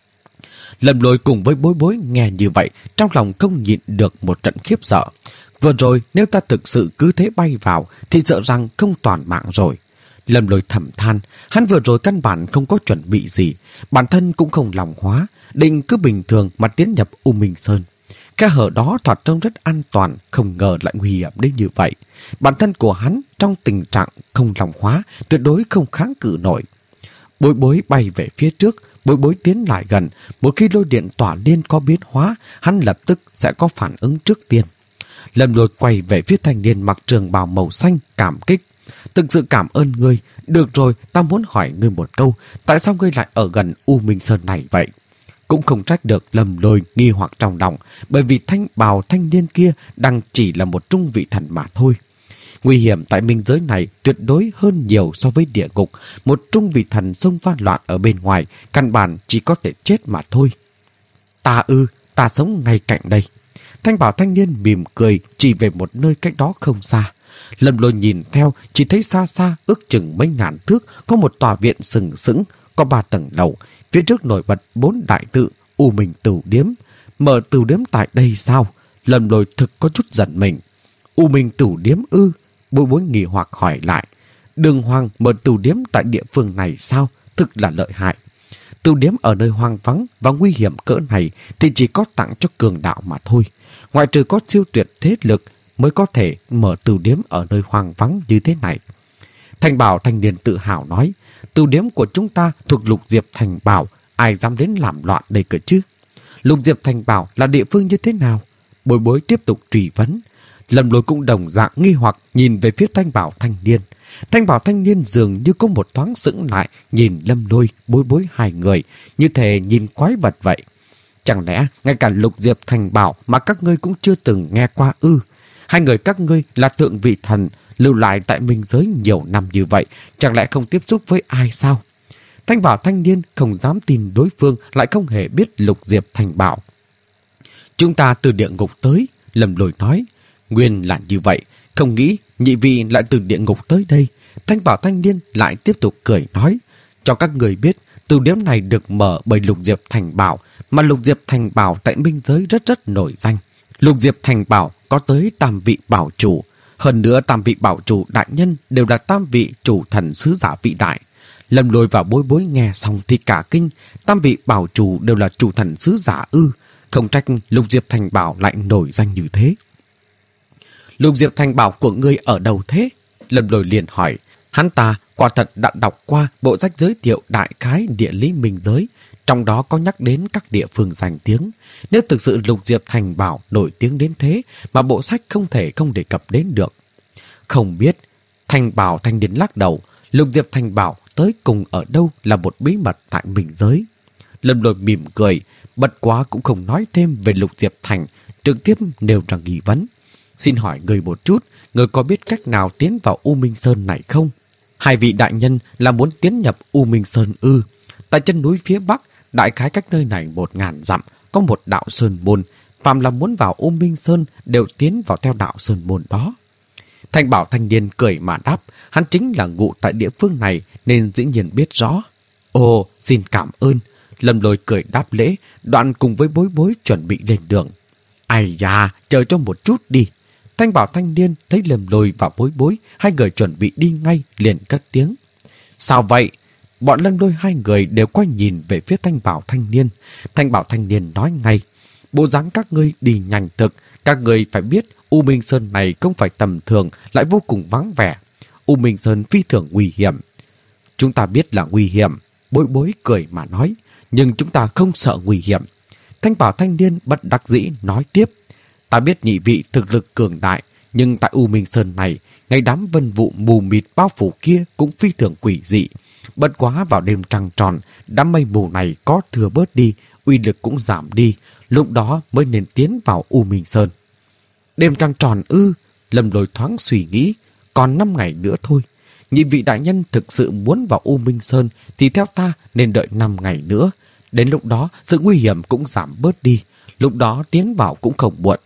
Lâm Lôi cùng với Bối Bối nghe như vậy, trong lòng không nhịn được một trận khiếp sợ. Vừa rồi nếu ta thực sự cứ thế bay vào thì sợ rằng không toàn mạng rồi. Lâm Lôi thầm than, hắn vừa rồi căn bản không có chuẩn bị gì, bản thân cũng không lòng hóa, định cứ bình thường mà tiến nhập U Minh Sơn. Khe hở đó thoạt trông rất an toàn, không ngờ lại nguy hiểm đến như vậy. Bản thân của hắn trong tình trạng không lòng hóa, tuyệt đối không kháng cự nổi. Bối Bối bay về phía trước, Bối Bối tiến lại gần. Một khi lôi điện tỏa liên có biến hóa, hắn lập tức sẽ có phản ứng trước tiên. Lâm Lôi quay về phía thanh niên mặc trường bào màu xanh, cảm kích. Thực sự cảm ơn ngươi. Được rồi, ta muốn hỏi ngươi một câu. Tại sao ngươi lại ở gần U Minh Sơn này vậy? Cũng không trách được Lâm Lôi nghi hoặc trong lòng, bởi vì thanh bào thanh niên kia đang chỉ là một trung vị thần mà thôi. Nguy hiểm tại minh giới này tuyệt đối hơn nhiều so với địa ngục. Một trung vị thần xông pha loạn ở bên ngoài, căn bản chỉ có thể chết mà thôi. Ta ư, ta sống ngay cạnh đây. Thanh bảo thanh niên mỉm cười chỉ về một nơi cách đó không xa. Lâm Lôi nhìn theo, chỉ thấy xa xa ước chừng mấy ngàn thước có một tòa viện sừng sững, có ba tầng lầu. Phía trước nổi bật bốn đại tự U Minh Tửu Điếm. Mở tửu điếm tại đây sao? Lâm Lôi thực có chút giận mình. U Minh Tửu Điếm ư? Bối Bối nghi hoặc hỏi lại. Đường Hoàng mở tửu điếm tại địa phương này sao? Thực là lợi hại. Tửu điếm ở nơi hoang vắng và nguy hiểm cỡ này thì chỉ có tặng cho cường đạo mà thôi. Ngoại trừ có siêu tuyệt thế lực mới có thể mở tửu điếm ở nơi hoang vắng như thế này. Thành Bảo thanh niên tự hào nói, tửu điếm của chúng ta thuộc Lục Diệp Thành Bảo, ai dám đến làm loạn đây cơ chứ? Lục Diệp Thành Bảo là địa phương như thế nào? Bối Bối tiếp tục truy vấn. Lâm Lôi cũng đồng dạng nghi hoặc nhìn về phía Thanh Bảo thanh niên. Thanh Bảo thanh niên dường như có một thoáng sững lại, nhìn Lâm Lôi, Bối Bối hai người, như thể nhìn quái vật vậy. Chẳng lẽ ngay cả Lục Diệp Thành Bảo mà các ngươi cũng chưa từng nghe qua ư? Hai người các ngươi là thượng vị thần, lưu lại tại minh giới nhiều năm như vậy, chẳng lẽ không tiếp xúc với ai sao? Thanh Bảo thanh niên không dám tin đối phương lại không hề biết Lục Diệp Thành Bảo. Chúng ta từ địa ngục tới, Lâm Lôi nói. Nguyên là như vậy, không nghĩ nhị vị lại từ địa ngục tới đây. Thanh Bảo thanh niên lại tiếp tục cười nói, cho các người biết, tửu điếm này được mở bởi Lục Diệp Thành Bảo, mà Lục Diệp Thành Bảo tại minh giới rất rất nổi danh. Lục Diệp Thành Bảo có tới tam vị bảo chủ, hơn nữa tam vị bảo chủ đại nhân đều là tam vị chủ thần sứ giả vĩ đại. Lâm Lôi và Bối Bối nghe xong thì cả kinh, tam vị bảo chủ đều là chủ thần sứ giả ư? Không trách Lục Diệp Thành Bảo lại nổi danh như thế. Lục Diệp Thành Bảo của ngươi ở đâu thế? Lâm Lôi liền hỏi. Hắn ta quả thật đã đọc qua bộ sách giới thiệu đại khái địa lý minh giới, Trong đó có nhắc đến các địa phương danh tiếng. Nếu thực sự Lục Diệp Thành Bảo nổi tiếng đến thế mà bộ sách không thể không đề cập đến được. Không biết, Thành Bảo thanh niên lắc đầu, Lục Diệp Thành Bảo tới cùng ở đâu là một bí mật tại Minh giới. Lâm Lôi mỉm cười, bất quá cũng không nói thêm về Lục Diệp Thành, trực tiếp nêu ra nghi vấn. Xin hỏi người một chút, người có biết cách nào tiến vào U Minh Sơn này không? Hai vị đại nhân là muốn tiến nhập U Minh Sơn ư? Tại chân núi phía bắc, đại khái cách nơi này một ngàn dặm, có một đạo sơn môn. Phàm là muốn vào U Minh Sơn đều tiến vào theo đạo sơn môn đó. Thanh Bảo thanh niên cười mà đáp, hắn chính là ngụ tại địa phương này nên dĩ nhiên biết rõ. Ồ, xin cảm ơn. Lâm Lôi cười đáp lễ, đoạn cùng với Bối Bối chuẩn bị lên đường. Ai da, chờ cho một chút đi. Thanh Bảo thanh niên thấy Lâm Lôi và Bối Bối, hai người chuẩn bị đi ngay, liền cất tiếng. Sao vậy? Bọn Lâm Lôi hai người đều quay nhìn về phía Thanh Bảo thanh niên. Thanh Bảo thanh niên nói ngay, bộ dáng các ngươi đi nhanh thực, các ngươi phải biết U Minh Sơn này không phải tầm thường, lại vô cùng vắng vẻ. U Minh Sơn phi thường nguy hiểm. Chúng ta biết là nguy hiểm, Bối Bối cười mà nói, nhưng chúng ta không sợ nguy hiểm. Thanh Bảo thanh niên bất đắc dĩ nói tiếp, ta biết nhị vị thực lực cường đại, nhưng tại U Minh Sơn này, ngay đám vân vụ mù mịt bao phủ kia cũng phi thường quỷ dị. Bất quá vào đêm trăng tròn, đám mây mù này có thừa bớt đi, uy lực cũng giảm đi, lúc đó mới nên tiến vào U Minh Sơn. Đêm trăng tròn ư? Lâm Lôi thoáng suy nghĩ, còn năm ngày nữa thôi. Nhị vị đại nhân thực sự muốn vào U Minh Sơn thì theo ta nên đợi năm ngày nữa. Đến lúc đó sự nguy hiểm cũng giảm bớt đi, lúc đó tiến vào cũng không muộn.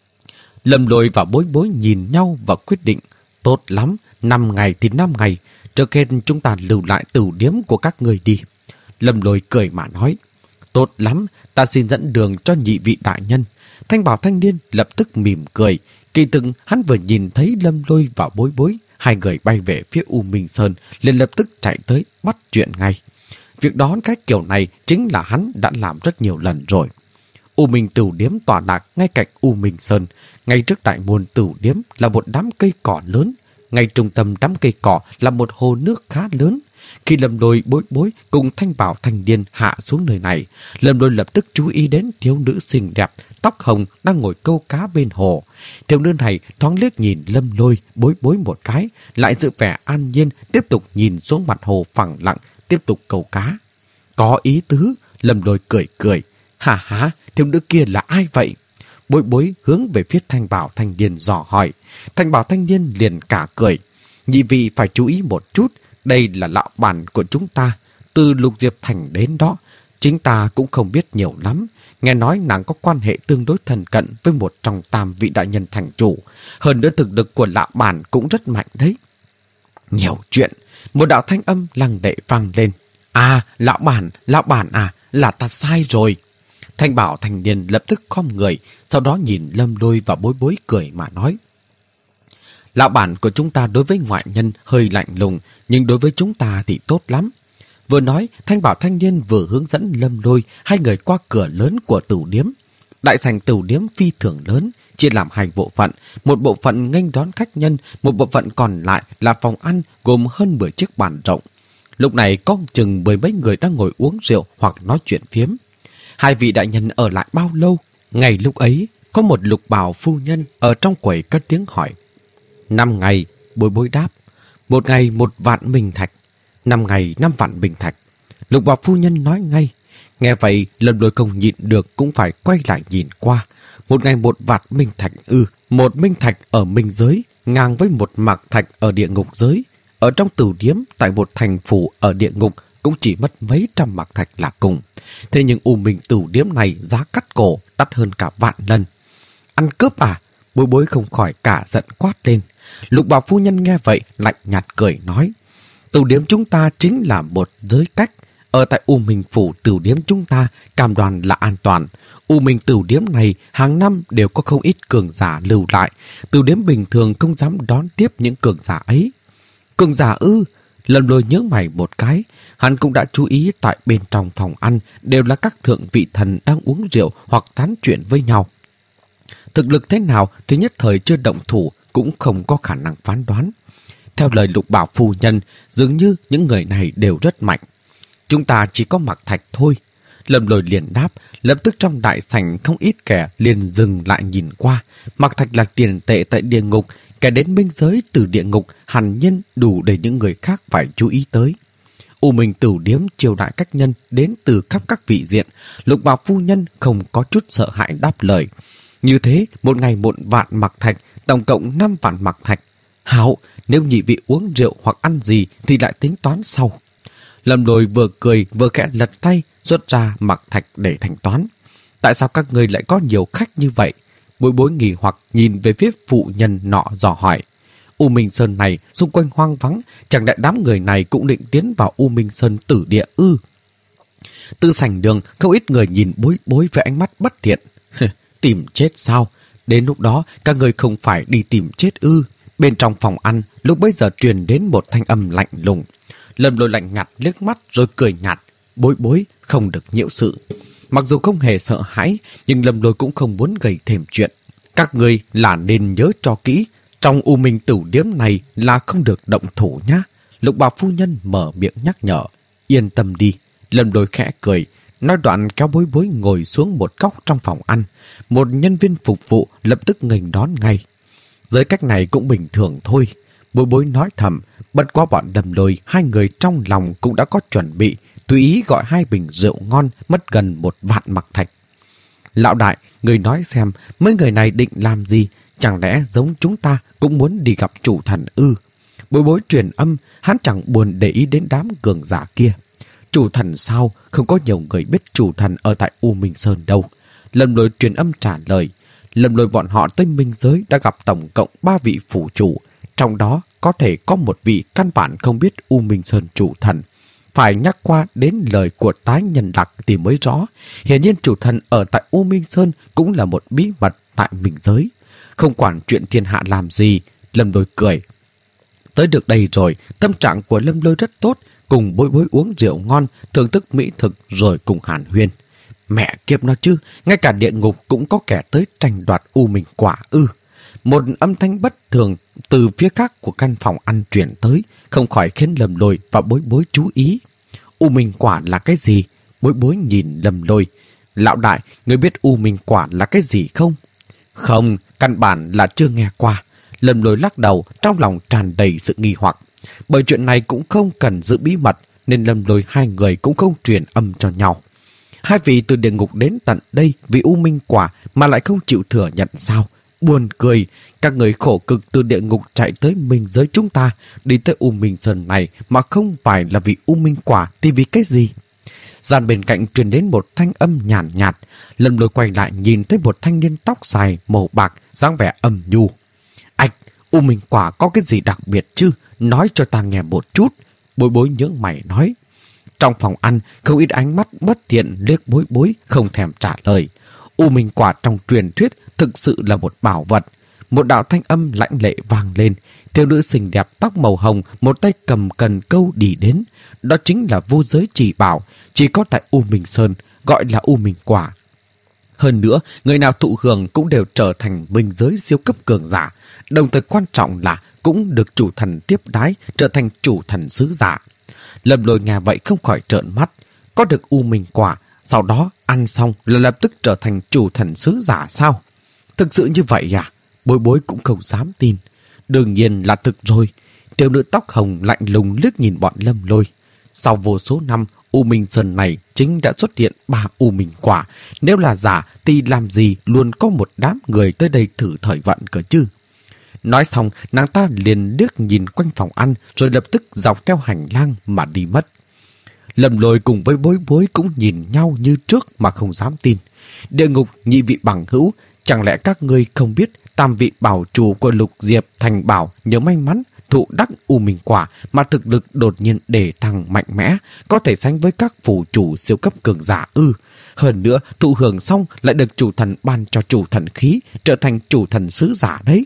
Lâm Lôi và Bối Bối nhìn nhau và quyết định, tốt lắm, năm ngày thì năm ngày, trước hết chúng ta lưu lại tửu điếm của các người đi. Lâm Lôi cười mà nói, tốt lắm, ta xin dẫn đường cho nhị vị đại nhân. Thanh Bảo thanh niên lập tức mỉm cười, kỳ thực hắn vừa nhìn thấy Lâm Lôi và Bối Bối, hai người bay về phía U Minh Sơn, liền lập tức chạy tới bắt chuyện ngay. Việc đó cái kiểu này chính là hắn đã làm rất nhiều lần rồi. U Minh Tửu Điếm tọa lạc ngay cạnh U Minh Sơn, ngay trước đại môn Tửu Điếm là một đám cây cỏ lớn, ngay trung tâm đám cây cỏ là một hồ nước khá lớn. Khi Lâm Lôi, Bối Bối cùng Thanh Bảo thanh niên hạ xuống nơi này, Lâm Lôi lập tức chú ý đến thiếu nữ xinh đẹp, tóc hồng đang ngồi câu cá bên hồ. Thiếu nữ này thoáng liếc nhìn Lâm Lôi, Bối Bối một cái, lại giữ vẻ an nhiên tiếp tục nhìn xuống mặt hồ phẳng lặng, tiếp tục câu cá. Có ý tứ, Lâm Lôi cười cười. Hà hả, thiếu nữ kia là ai vậy? Bối Bối hướng về phía Thanh Bảo thanh niên dò hỏi. Thanh Bảo thanh niên liền cả cười. Nhị vị phải chú ý một chút, đây là lão bản của chúng ta, từ Lục Diệp Thành đến đó. Chính ta cũng không biết nhiều lắm. Nghe nói nàng có quan hệ tương đối thân cận với một trong tam vị đại nhân thành chủ. Hơn nữa thực lực của lão bản cũng rất mạnh đấy. Nhiều chuyện, một đạo thanh âm lăng lệ vang lên. À, lão bản, lão bản à, là ta sai rồi. Thanh Bảo thanh niên lập tức khom người, sau đó nhìn Lâm Lôi và Bối Bối cười mà nói. Lão bản của chúng ta đối với ngoại nhân hơi lạnh lùng, nhưng đối với chúng ta thì tốt lắm. Vừa nói, Thanh Bảo thanh niên vừa hướng dẫn Lâm Lôi hai người qua cửa lớn của tửu điếm. Đại sảnh tửu điếm phi thường lớn, chia làm hai bộ phận, một bộ phận nghênh đón khách nhân, một bộ phận còn lại là phòng ăn gồm hơn mười chiếc bàn rộng. Lúc này có chừng mười mấy người đang ngồi uống rượu hoặc nói chuyện phiếm. Hai vị đại nhân ở lại bao lâu? Ngày lúc ấy, có một lục bào phu nhân ở trong quầy cất tiếng hỏi. Năm ngày, Bối Bối đáp. Một ngày một vạn minh thạch. Năm ngày năm vạn minh thạch. Lục bào phu nhân nói ngay. Nghe vậy, Lâm Lôi không nhịn được cũng phải quay lại nhìn qua. Một ngày một vạn minh thạch ư. Một minh thạch ở minh giới, ngang với một mạc thạch ở địa ngục giới. Ở trong tửu điếm, tại một thành phủ ở địa ngục, cũng chỉ mất mấy trăm mạc thạch là cùng. Thế nhưng U Minh tửu điếm này giá cắt cổ đắt hơn cả vạn lần. Ăn cướp à? Bối Bối không khỏi cả giận quát lên. Lục bào phu nhân nghe vậy lạnh nhạt cười nói. Tửu điếm chúng ta chính là một giới cách. Ở tại U Minh phủ tửu điếm chúng ta cam đoan là an toàn. U Minh tửu điếm này hàng năm đều có không ít cường giả lưu lại. Tửu điếm bình thường không dám đón tiếp những cường giả ấy. Cường giả ư? Lâm Lôi nhớ mày một cái. Hắn cũng đã chú ý tại bên trong phòng ăn đều là các thượng vị thần đang uống rượu hoặc tán chuyện với nhau. Thực lực thế nào thì nhất thời chưa động thủ cũng không có khả năng phán đoán. Theo lời lục bảo phu nhân, dường như những người này đều rất mạnh. Chúng ta chỉ có mặc thạch thôi. Lâm Lôi liền đáp, lập tức trong đại sảnh không ít kẻ liền dừng lại nhìn qua. Mặc thạch là tiền tệ tại địa ngục, kẻ đến minh giới từ địa ngục hẳn nhiên đủ để những người khác phải chú ý tới. U Minh Tửu Điếm chiêu đãi khách nhân đến từ khắp các vị diện. Lục Bào phu nhân không có chút sợ hãi đáp lời. Như thế, một ngày một vạn mặc thạch, tổng cộng năm vạn mặc thạch. Hảo, nếu nhị vị uống rượu hoặc ăn gì thì lại tính toán sau. Lâm Lôi vừa cười vừa khẽ lật tay xuất ra mặc thạch để thanh toán. Tại sao các người lại có nhiều khách như vậy? Bối Bối nghỉ hoặc nhìn về phía phụ nhân nọ dò hỏi. U Minh Sơn này xung quanh hoang vắng, chẳng lẽ đám người này cũng định tiến vào U Minh Sơn tử địa ư? Từ sảnh đường, không ít người nhìn Bối Bối với ánh mắt bất thiện. Tìm chết sao? Đến lúc đó, các người không phải đi tìm chết ư? Bên trong phòng ăn, lúc bấy giờ truyền đến một thanh âm lạnh lùng. Lâm Lôi lạnh nhạt liếc mắt rồi cười nhạt. Bối Bối không được nhiễu sự. Mặc dù không hề sợ hãi, nhưng Lâm Lôi cũng không muốn gây thêm chuyện. Các người là nên nhớ cho kỹ, trong U Minh Tửu Điếm này là không được động thủ nhá. Lục Bào phu nhân mở miệng nhắc nhở. Yên tâm đi. Lâm Lôi khẽ cười, nói đoạn kéo Bối Bối ngồi xuống một góc trong phòng ăn. Một nhân viên phục vụ lập tức nghênh đón ngay. Giới cách này cũng bình thường thôi. Bối Bối nói thầm, bất quá bọn Lâm Lôi hai người trong lòng cũng đã có chuẩn bị, tùy ý gọi hai bình rượu ngon mất gần một vạn mặc thạch. Lão đại, người nói xem, mấy người này định làm gì? Chẳng lẽ giống chúng ta cũng muốn đi gặp chủ thần ư? Bối Bối truyền âm, hắn chẳng buồn để ý đến đám cường giả kia. Chủ thần sao? Không có nhiều người biết chủ thần ở tại U Minh Sơn đâu. Lâm Lôi truyền âm trả lời. Lâm Lôi bọn họ tới minh giới đã gặp tổng cộng ba vị phủ chủ. Trong đó có thể có một vị căn bản không biết U Minh Sơn chủ thần. Phải nhắc qua đến lời của tái nhân đặc thì mới rõ. Hiển nhiên chủ thần ở tại U Minh Sơn cũng là một bí mật tại minh giới. Không quản chuyện thiên hạ làm gì, Lâm Lôi cười. Tới được đây rồi, tâm trạng của Lâm Lôi rất tốt, cùng Bối Bối uống rượu ngon, thưởng thức mỹ thực rồi cùng hàn huyên. Mẹ kiếp nó chứ, ngay cả địa ngục cũng có kẻ tới tranh đoạt U Minh quả ư. Một âm thanh bất thường từ phía khác của căn phòng ăn chuyển tới, không khỏi khiến Lâm Lôi và Bối Bối chú ý. U Minh quả là cái gì? Bối Bối nhìn Lâm Lôi. Lão đại, người biết U Minh quả là cái gì không? Không, căn bản là chưa nghe qua. Lâm Lôi lắc đầu, trong lòng tràn đầy sự nghi hoặc. Bởi chuyện này cũng không cần giữ bí mật, nên Lâm Lôi hai người cũng không truyền âm cho nhau. Hai vị từ địa ngục đến tận đây vì U Minh quả mà lại không chịu thừa nhận sao? Buồn cười, các người khổ cực từ địa ngục chạy tới minh giới chúng ta, đi tới U Minh Sơn này mà không phải là vì U Minh quả thì vì cái gì? Gian bên cạnh truyền đến một thanh âm nhàn nhạt, nhạt. Lâm Lôi quay lại nhìn thấy một thanh niên tóc dài màu bạc, dáng vẻ âm nhu. Ảch, U Minh quả có cái gì đặc biệt chứ? Nói cho ta nghe một chút. Bối Bối nhướng mày nói. Trong phòng ăn, không ít ánh mắt bất thiện liếc Bối Bối không thèm trả lời. U Minh quả trong truyền thuyết thực sự là một bảo vật. Một đạo thanh âm lãnh lệ vang lên. Thiếu nữ xinh đẹp tóc màu hồng, một tay cầm cần câu đi đến. Đó chính là vô giới chỉ bảo, chỉ có tại U Minh Sơn, gọi là U Minh quả. Hơn nữa, người nào thụ hưởng cũng đều trở thành minh giới siêu cấp cường giả. Đồng thời quan trọng là cũng được chủ thần tiếp đái, trở thành chủ thần sứ giả. Lâm Lôi nghe vậy không khỏi trợn mắt. Có được U Minh quả, sau đó ăn xong là lập tức trở thành chủ thần sứ giả sao? Thực sự như vậy à? Bối Bối cũng không dám tin. Đương nhiên là thực rồi. Tiểu nữ tóc hồng lạnh lùng liếc nhìn bọn Lâm Lôi. Sau vô số năm, U Minh Sơn này chính đã xuất hiện ba U Minh quả. Nếu là giả thì làm gì luôn có một đám người tới đây thử thời vận cơ chứ? Nói xong, nàng ta liền liếc nhìn quanh phòng ăn rồi lập tức dọc theo hành lang mà đi mất. Lâm Lôi cùng với Bối Bối cũng nhìn nhau như trước mà không dám tin. Địa ngục nhị vị bằng hữu, chẳng lẽ các ngươi không biết tam vị bảo chủ của Lục Diệp Thành Bảo nhớ may mắn thụ đắc U Minh quả mà thực lực đột nhiên để thăng mạnh mẽ, có thể sánh với các phủ chủ siêu cấp cường giả ư? Hơn nữa, thụ hưởng xong lại được chủ thần ban cho chủ thần khí, trở thành chủ thần sứ giả đấy.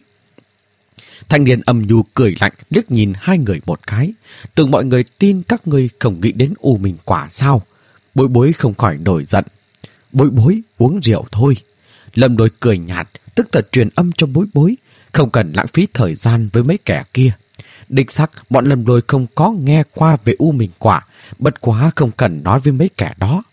Thanh niên âm nhu cười lạnh liếc nhìn hai người một cái. Tưởng mọi người tin các ngươi không nghĩ đến U Minh quả sao? Bối Bối không khỏi nổi giận. Bối Bối uống rượu thôi. Lâm Lôi cười nhạt, tức thật truyền âm cho Bối Bối, không cần lãng phí thời gian với mấy kẻ kia. Đích xác, bọn Lâm Lôi không có nghe qua về U Minh quả, bất quá không cần nói với mấy kẻ đó.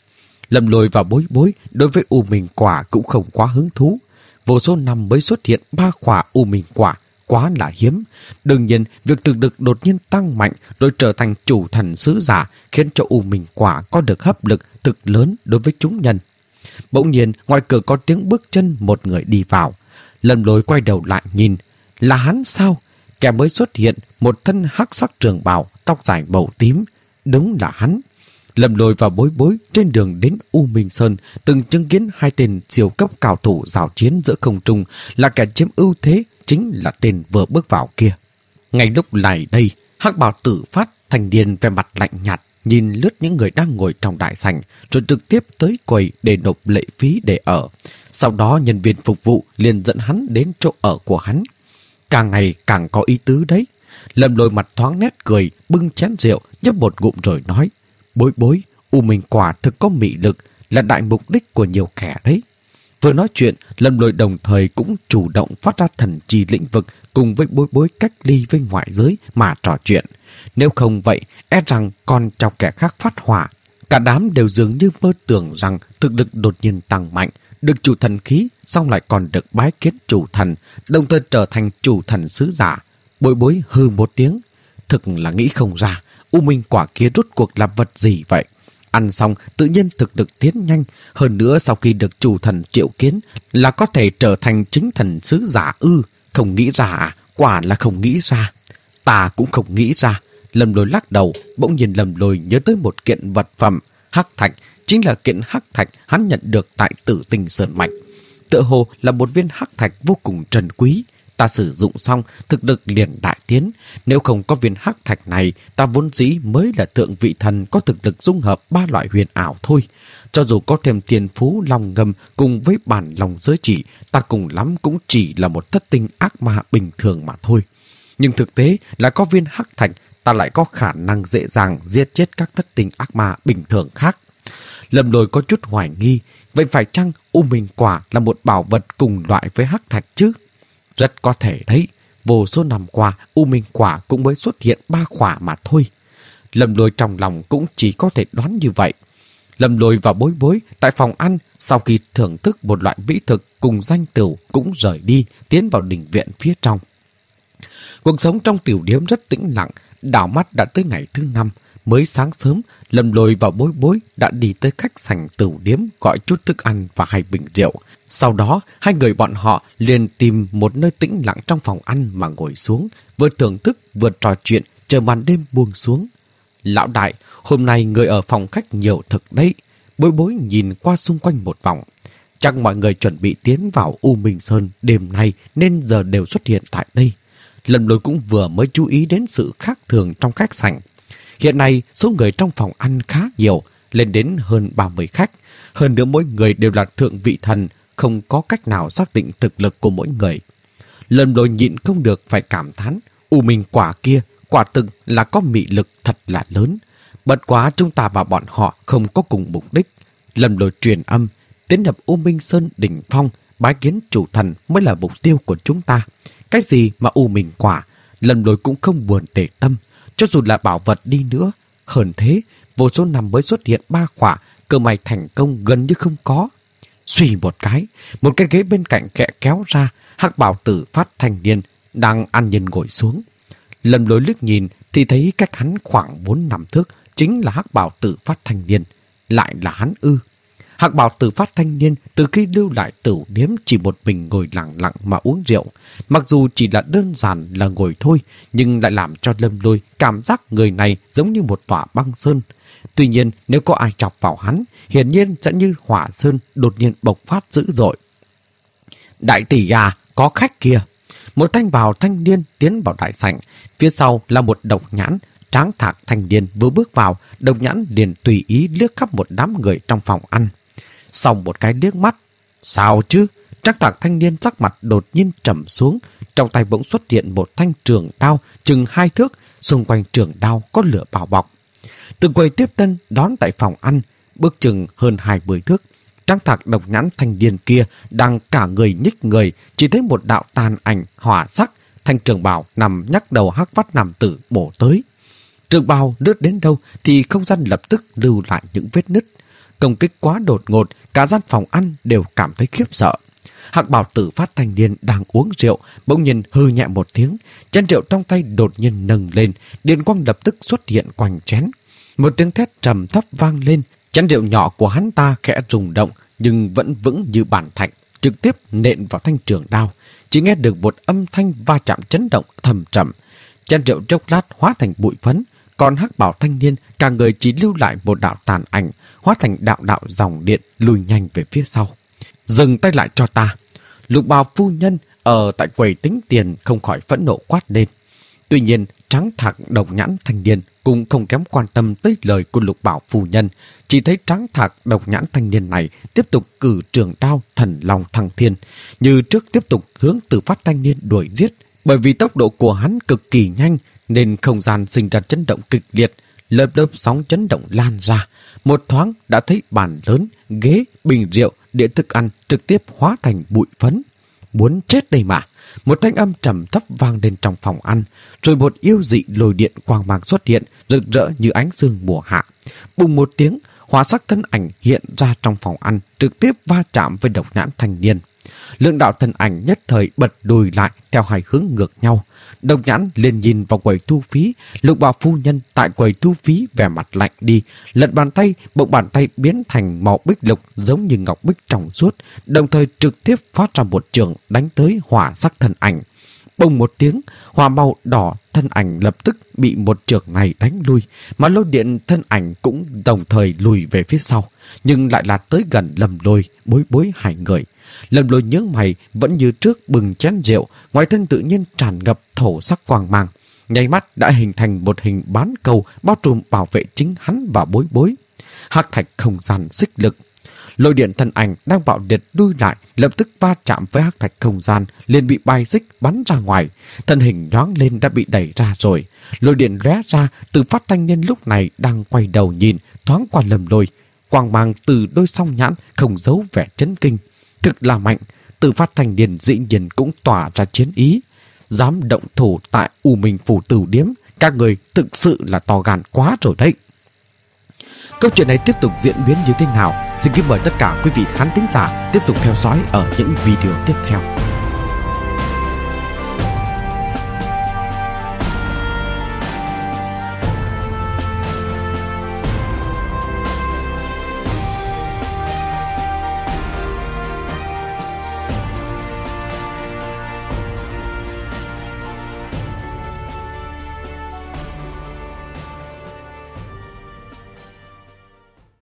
Lâm Lôi và Bối Bối đối với U Minh Quả cũng không quá hứng thú. Vô số năm mới xuất hiện ba quả U Minh Quả, quá là hiếm. Đương nhiên, việc thực lực đột nhiên tăng mạnh rồi trở thành chủ thần sứ giả khiến cho U Minh Quả có được hấp lực thực lớn đối với chúng nhân. Bỗng nhiên, ngoài cửa có tiếng bước chân một người đi vào. Lâm Lôi quay đầu lại nhìn. Là hắn sao? Kẻ mới xuất hiện, một thân hắc sắc trường bào, tóc dài màu tím. Đúng là hắn. Lâm Lôi và Bối Bối trên đường đến U Minh Sơn từng chứng kiến hai tên siêu cấp cao thủ giao chiến giữa không trung, là kẻ chiếm ưu thế chính là tên vừa bước vào kia. Ngay lúc này đây, hắc bào Tử Phát thành niên vẻ mặt lạnh nhạt nhìn lướt những người đang ngồi trong đại sảnh rồi trực tiếp tới quầy để nộp lệ phí để ở. Sau đó nhân viên phục vụ liền dẫn hắn đến chỗ ở của hắn. Càng ngày càng có ý tứ đấy. Lâm Lôi mặt thoáng nét cười, bưng chén rượu nhấp một ngụm rồi nói: Bối Bối, U Minh Quả thực có mị lực, là đại mục đích của nhiều kẻ đấy. Vừa nói chuyện, Lâm Lôi đồng thời cũng chủ động phát ra thần chi lĩnh vực cùng với Bối Bối cách ly với ngoại giới mà trò chuyện. Nếu không vậy, e rằng còn chọc kẻ khác phát hỏa. Cả đám đều dường như mơ tưởng rằng thực lực đột nhiên tăng mạnh, được chủ thần khí, xong lại còn được bái kiến chủ thần, đồng thời trở thành chủ thần sứ giả. Bối Bối hư một tiếng. Thực là nghĩ không ra, U Minh Quả kia rốt cuộc là vật gì vậy? Ăn xong tự nhiên thực lực tiến nhanh, hơn nữa sau khi được chủ thần triệu kiến là có thể trở thành chính thần sứ giả ư? Không nghĩ ra à? Quả là không nghĩ ra. Ta cũng không nghĩ ra. Lâm Lôi lắc đầu, bỗng nhiên Lâm Lôi nhớ tới một kiện vật phẩm, hắc thạch, chính là kiện hắc thạch hắn nhận được tại Tử Tinh Sơn Mạch. Tựa hồ là một viên hắc thạch vô cùng trân quý. Ta sử dụng xong, thực lực liền đại tiến. Nếu không có viên hắc thạch này, ta vốn dĩ mới là thượng vị thần có thực lực dung hợp ba loại huyền ảo thôi. Cho dù có thêm tiền phú long ngâm cùng với bản lòng giới chỉ, ta cùng lắm cũng chỉ là một thất tinh ác ma bình thường mà thôi. Nhưng thực tế là có viên hắc thạch, ta lại có khả năng dễ dàng giết chết các thất tinh ác ma bình thường khác. Lâm Lôi có chút hoài nghi, vậy phải chăng U Minh Quả là một bảo vật cùng loại với hắc thạch chứ? Rất có thể đấy, vô số năm qua U Minh Quả cũng mới xuất hiện ba quả mà thôi. Lâm Lôi trong lòng cũng chỉ có thể đoán như vậy. Lâm Lôi và Bối Bối tại phòng ăn sau khi thưởng thức một loại mỹ thực cùng danh tửu cũng rời đi, tiến vào đình viện phía trong. Cuộc sống trong tiểu điếm rất tĩnh lặng, đảo mắt đã tới ngày thứ năm. Mới sáng sớm, Lâm Lôi và Bối Bối đã đi tới khách sảnh tửu điếm gọi chút thức ăn và hai bình rượu. Sau đó, hai người bọn họ liền tìm một nơi tĩnh lặng trong phòng ăn mà ngồi xuống, vừa thưởng thức vừa trò chuyện, chờ màn đêm buông xuống. Lão đại, hôm nay người ở phòng khách nhiều thực đấy. Bối Bối nhìn qua xung quanh một vòng. Chắc mọi người chuẩn bị tiến vào U Minh Sơn đêm nay nên giờ đều xuất hiện tại đây. Lâm Lôi cũng vừa mới chú ý đến sự khác thường trong khách sảnh. Hiện nay, số người trong phòng ăn khá nhiều, lên đến hơn ba mươi khách. Hơn nữa mỗi người đều là thượng vị thần, không có cách nào xác định thực lực của mỗi người. Lâm Lôi nhịn không được phải cảm thán, U Minh Quả kia quả thực là có mị lực thật là lớn. Bất quá chúng ta và bọn họ không có cùng mục đích. Lâm Lôi truyền âm, tiến nhập U Minh Sơn đỉnh phong, bái kiến chủ thần mới là mục tiêu của chúng ta. Cái gì mà U Minh Quả, Lâm Lôi cũng không buồn để tâm. Cho dù là bảo vật đi nữa, hơn thế, vô số năm mới xuất hiện ba quả, cơ may thành công gần như không có. Suy một cái, một cái ghế bên cạnh kẹ kéo ra, hắc bào Tử Phát thanh niên đang ăn nhân ngồi xuống. Lâm Lôi liếc nhìn thì thấy cách hắn khoảng bốn năm thước chính là hắc bào Tử Phát thanh niên, lại là hắn ư? Hắc bào Tử Phát thanh niên từ khi lưu lại tửu điếm chỉ một mình ngồi lặng lặng mà uống rượu. Mặc dù chỉ là đơn giản là ngồi thôi, nhưng lại làm cho Lâm Lôi cảm giác người này giống như một tòa băng sơn. Tuy nhiên nếu có ai chọc vào hắn, hiển nhiên sẽ như hỏa sơn đột nhiên bộc phát dữ dội. Đại tỷ à, có khách kìa. Một thanh bào thanh niên tiến vào đại sảnh, phía sau là một độc nhãn. Tráng thạc thanh niên vừa bước vào, độc nhãn liền tùy ý liếc khắp một đám người trong phòng ăn. Sau một cái liếc mắt, sao chứ? Tráng thạc thanh niên sắc mặt đột nhiên trầm xuống, trong tay bỗng xuất hiện một thanh trường đao chừng hai thước, xung quanh trường đao có lửa bao bọc. Từ quầy tiếp tân đón tại phòng ăn, bước chừng hơn hai mươi thước, Tráng thạc độc nhãn thanh niên kia đang cả người nhích người, chỉ thấy một đạo tàn ảnh hỏa sắc, thanh trường bào nằm nhắc đầu hắc vắt nam tử bổ tới. Trường bào lướt đến đâu thì không gian lập tức lưu lại những vết nứt. công kích quá đột ngột, cả gian phòng ăn đều cảm thấy khiếp sợ. Hắc bào tử phát thanh niên đang uống rượu, bỗng nhiên hư nhẹ một tiếng, chén rượu trong tay đột nhiên nâng lên, điện quang lập tức xuất hiện quanh chén. Một tiếng thét trầm thấp vang lên, chén rượu nhỏ của hắn ta khẽ rung động nhưng vẫn vững như bản thạch, trực tiếp nện vào thanh trường đao. Chỉ nghe được một âm thanh va chạm chấn động thầm trầm. Chén rượu chốc lát hóa thành bụi phấn, còn hắc bào thanh niên cả người chỉ lưu lại một đạo tàn ảnh, hóa thành đạo đạo dòng điện lùi nhanh về phía sau. Dừng tay lại cho ta! Lục bào phu nhân ở tại quầy tính tiền không khỏi phẫn nộ quát lên. Tuy nhiên, trắng thạc độc nhãn thanh niên cũng không kém quan tâm tới lời của lục bảo phu nhân. Chỉ thấy trắng thạc độc nhãn thanh niên này tiếp tục cử trường đao thần long thăng thiên, như trước tiếp tục hướng Từ Phát thanh niên đuổi giết. Bởi vì tốc độ của hắn cực kỳ nhanh nên không gian sinh ra chấn động kịch liệt, lớp lớp sóng chấn động lan ra. Một thoáng đã thấy bàn lớn, ghế, bình rượu, đĩa thức ăn trực tiếp hóa thành bụi phấn. Muốn chết đây mà! Một thanh âm trầm thấp vang lên trong phòng ăn, rồi một yêu dị lồi điện quang mang xuất hiện, rực rỡ như ánh sương mùa hạ. Bùng một tiếng, hóa sắc thân ảnh hiện ra trong phòng ăn, trực tiếp va chạm với độc nhãn thanh niên. Lượng đạo thân ảnh nhất thời bật lùi lại theo hai hướng ngược nhau. Độc nhãn liền nhìn vào quầy thu phí, lục bào phu nhân tại quầy thu phí vẻ mặt lạnh đi, lật bàn tay, bỗng bàn tay biến thành màu bích lục giống như ngọc bích trong suốt, đồng thời trực tiếp phát ra một trường đánh tới hỏa sắc thân ảnh. Bùng một tiếng, hỏa màu đỏ thân ảnh lập tức bị một trường này đánh lui, mà lôi điện thân ảnh cũng đồng thời lùi về phía sau, nhưng lại là tới gần Lâm Lôi, Bối Bối hai người. Lâm Lôi nhướng mày vẫn như trước bừng chén rượu, ngoài thân tự nhiên tràn ngập thổ sắc quang mang, nháy mắt đã hình thành một hình bán cầu bao trùm bảo vệ chính hắn và Bối Bối. Hắc thạch không gian xích lực, lôi điện thân ảnh đang bạo liệt đuôi lại, lập tức va chạm với hắc thạch không gian, liền bị bay xích bắn ra ngoài. Thân hình nhoáng lên đã bị đẩy ra rồi. Lôi điện lóe ra, Từ Phát thanh niên lúc này đang quay đầu nhìn, thoáng qua Lâm Lôi, quang mang từ đôi song nhãn không giấu vẻ chấn kinh. Thực là mạnh, Từ Phát thanh niên dĩ nhiên cũng tỏa ra chiến ý. Dám động thủ tại U Minh Phủ Tử Điếm, các người thực sự là to gan quá rồi đấy. Câu chuyện này tiếp tục diễn biến như thế nào? Xin kính mời tất cả quý vị khán thính giả tiếp tục theo dõi ở những video tiếp theo.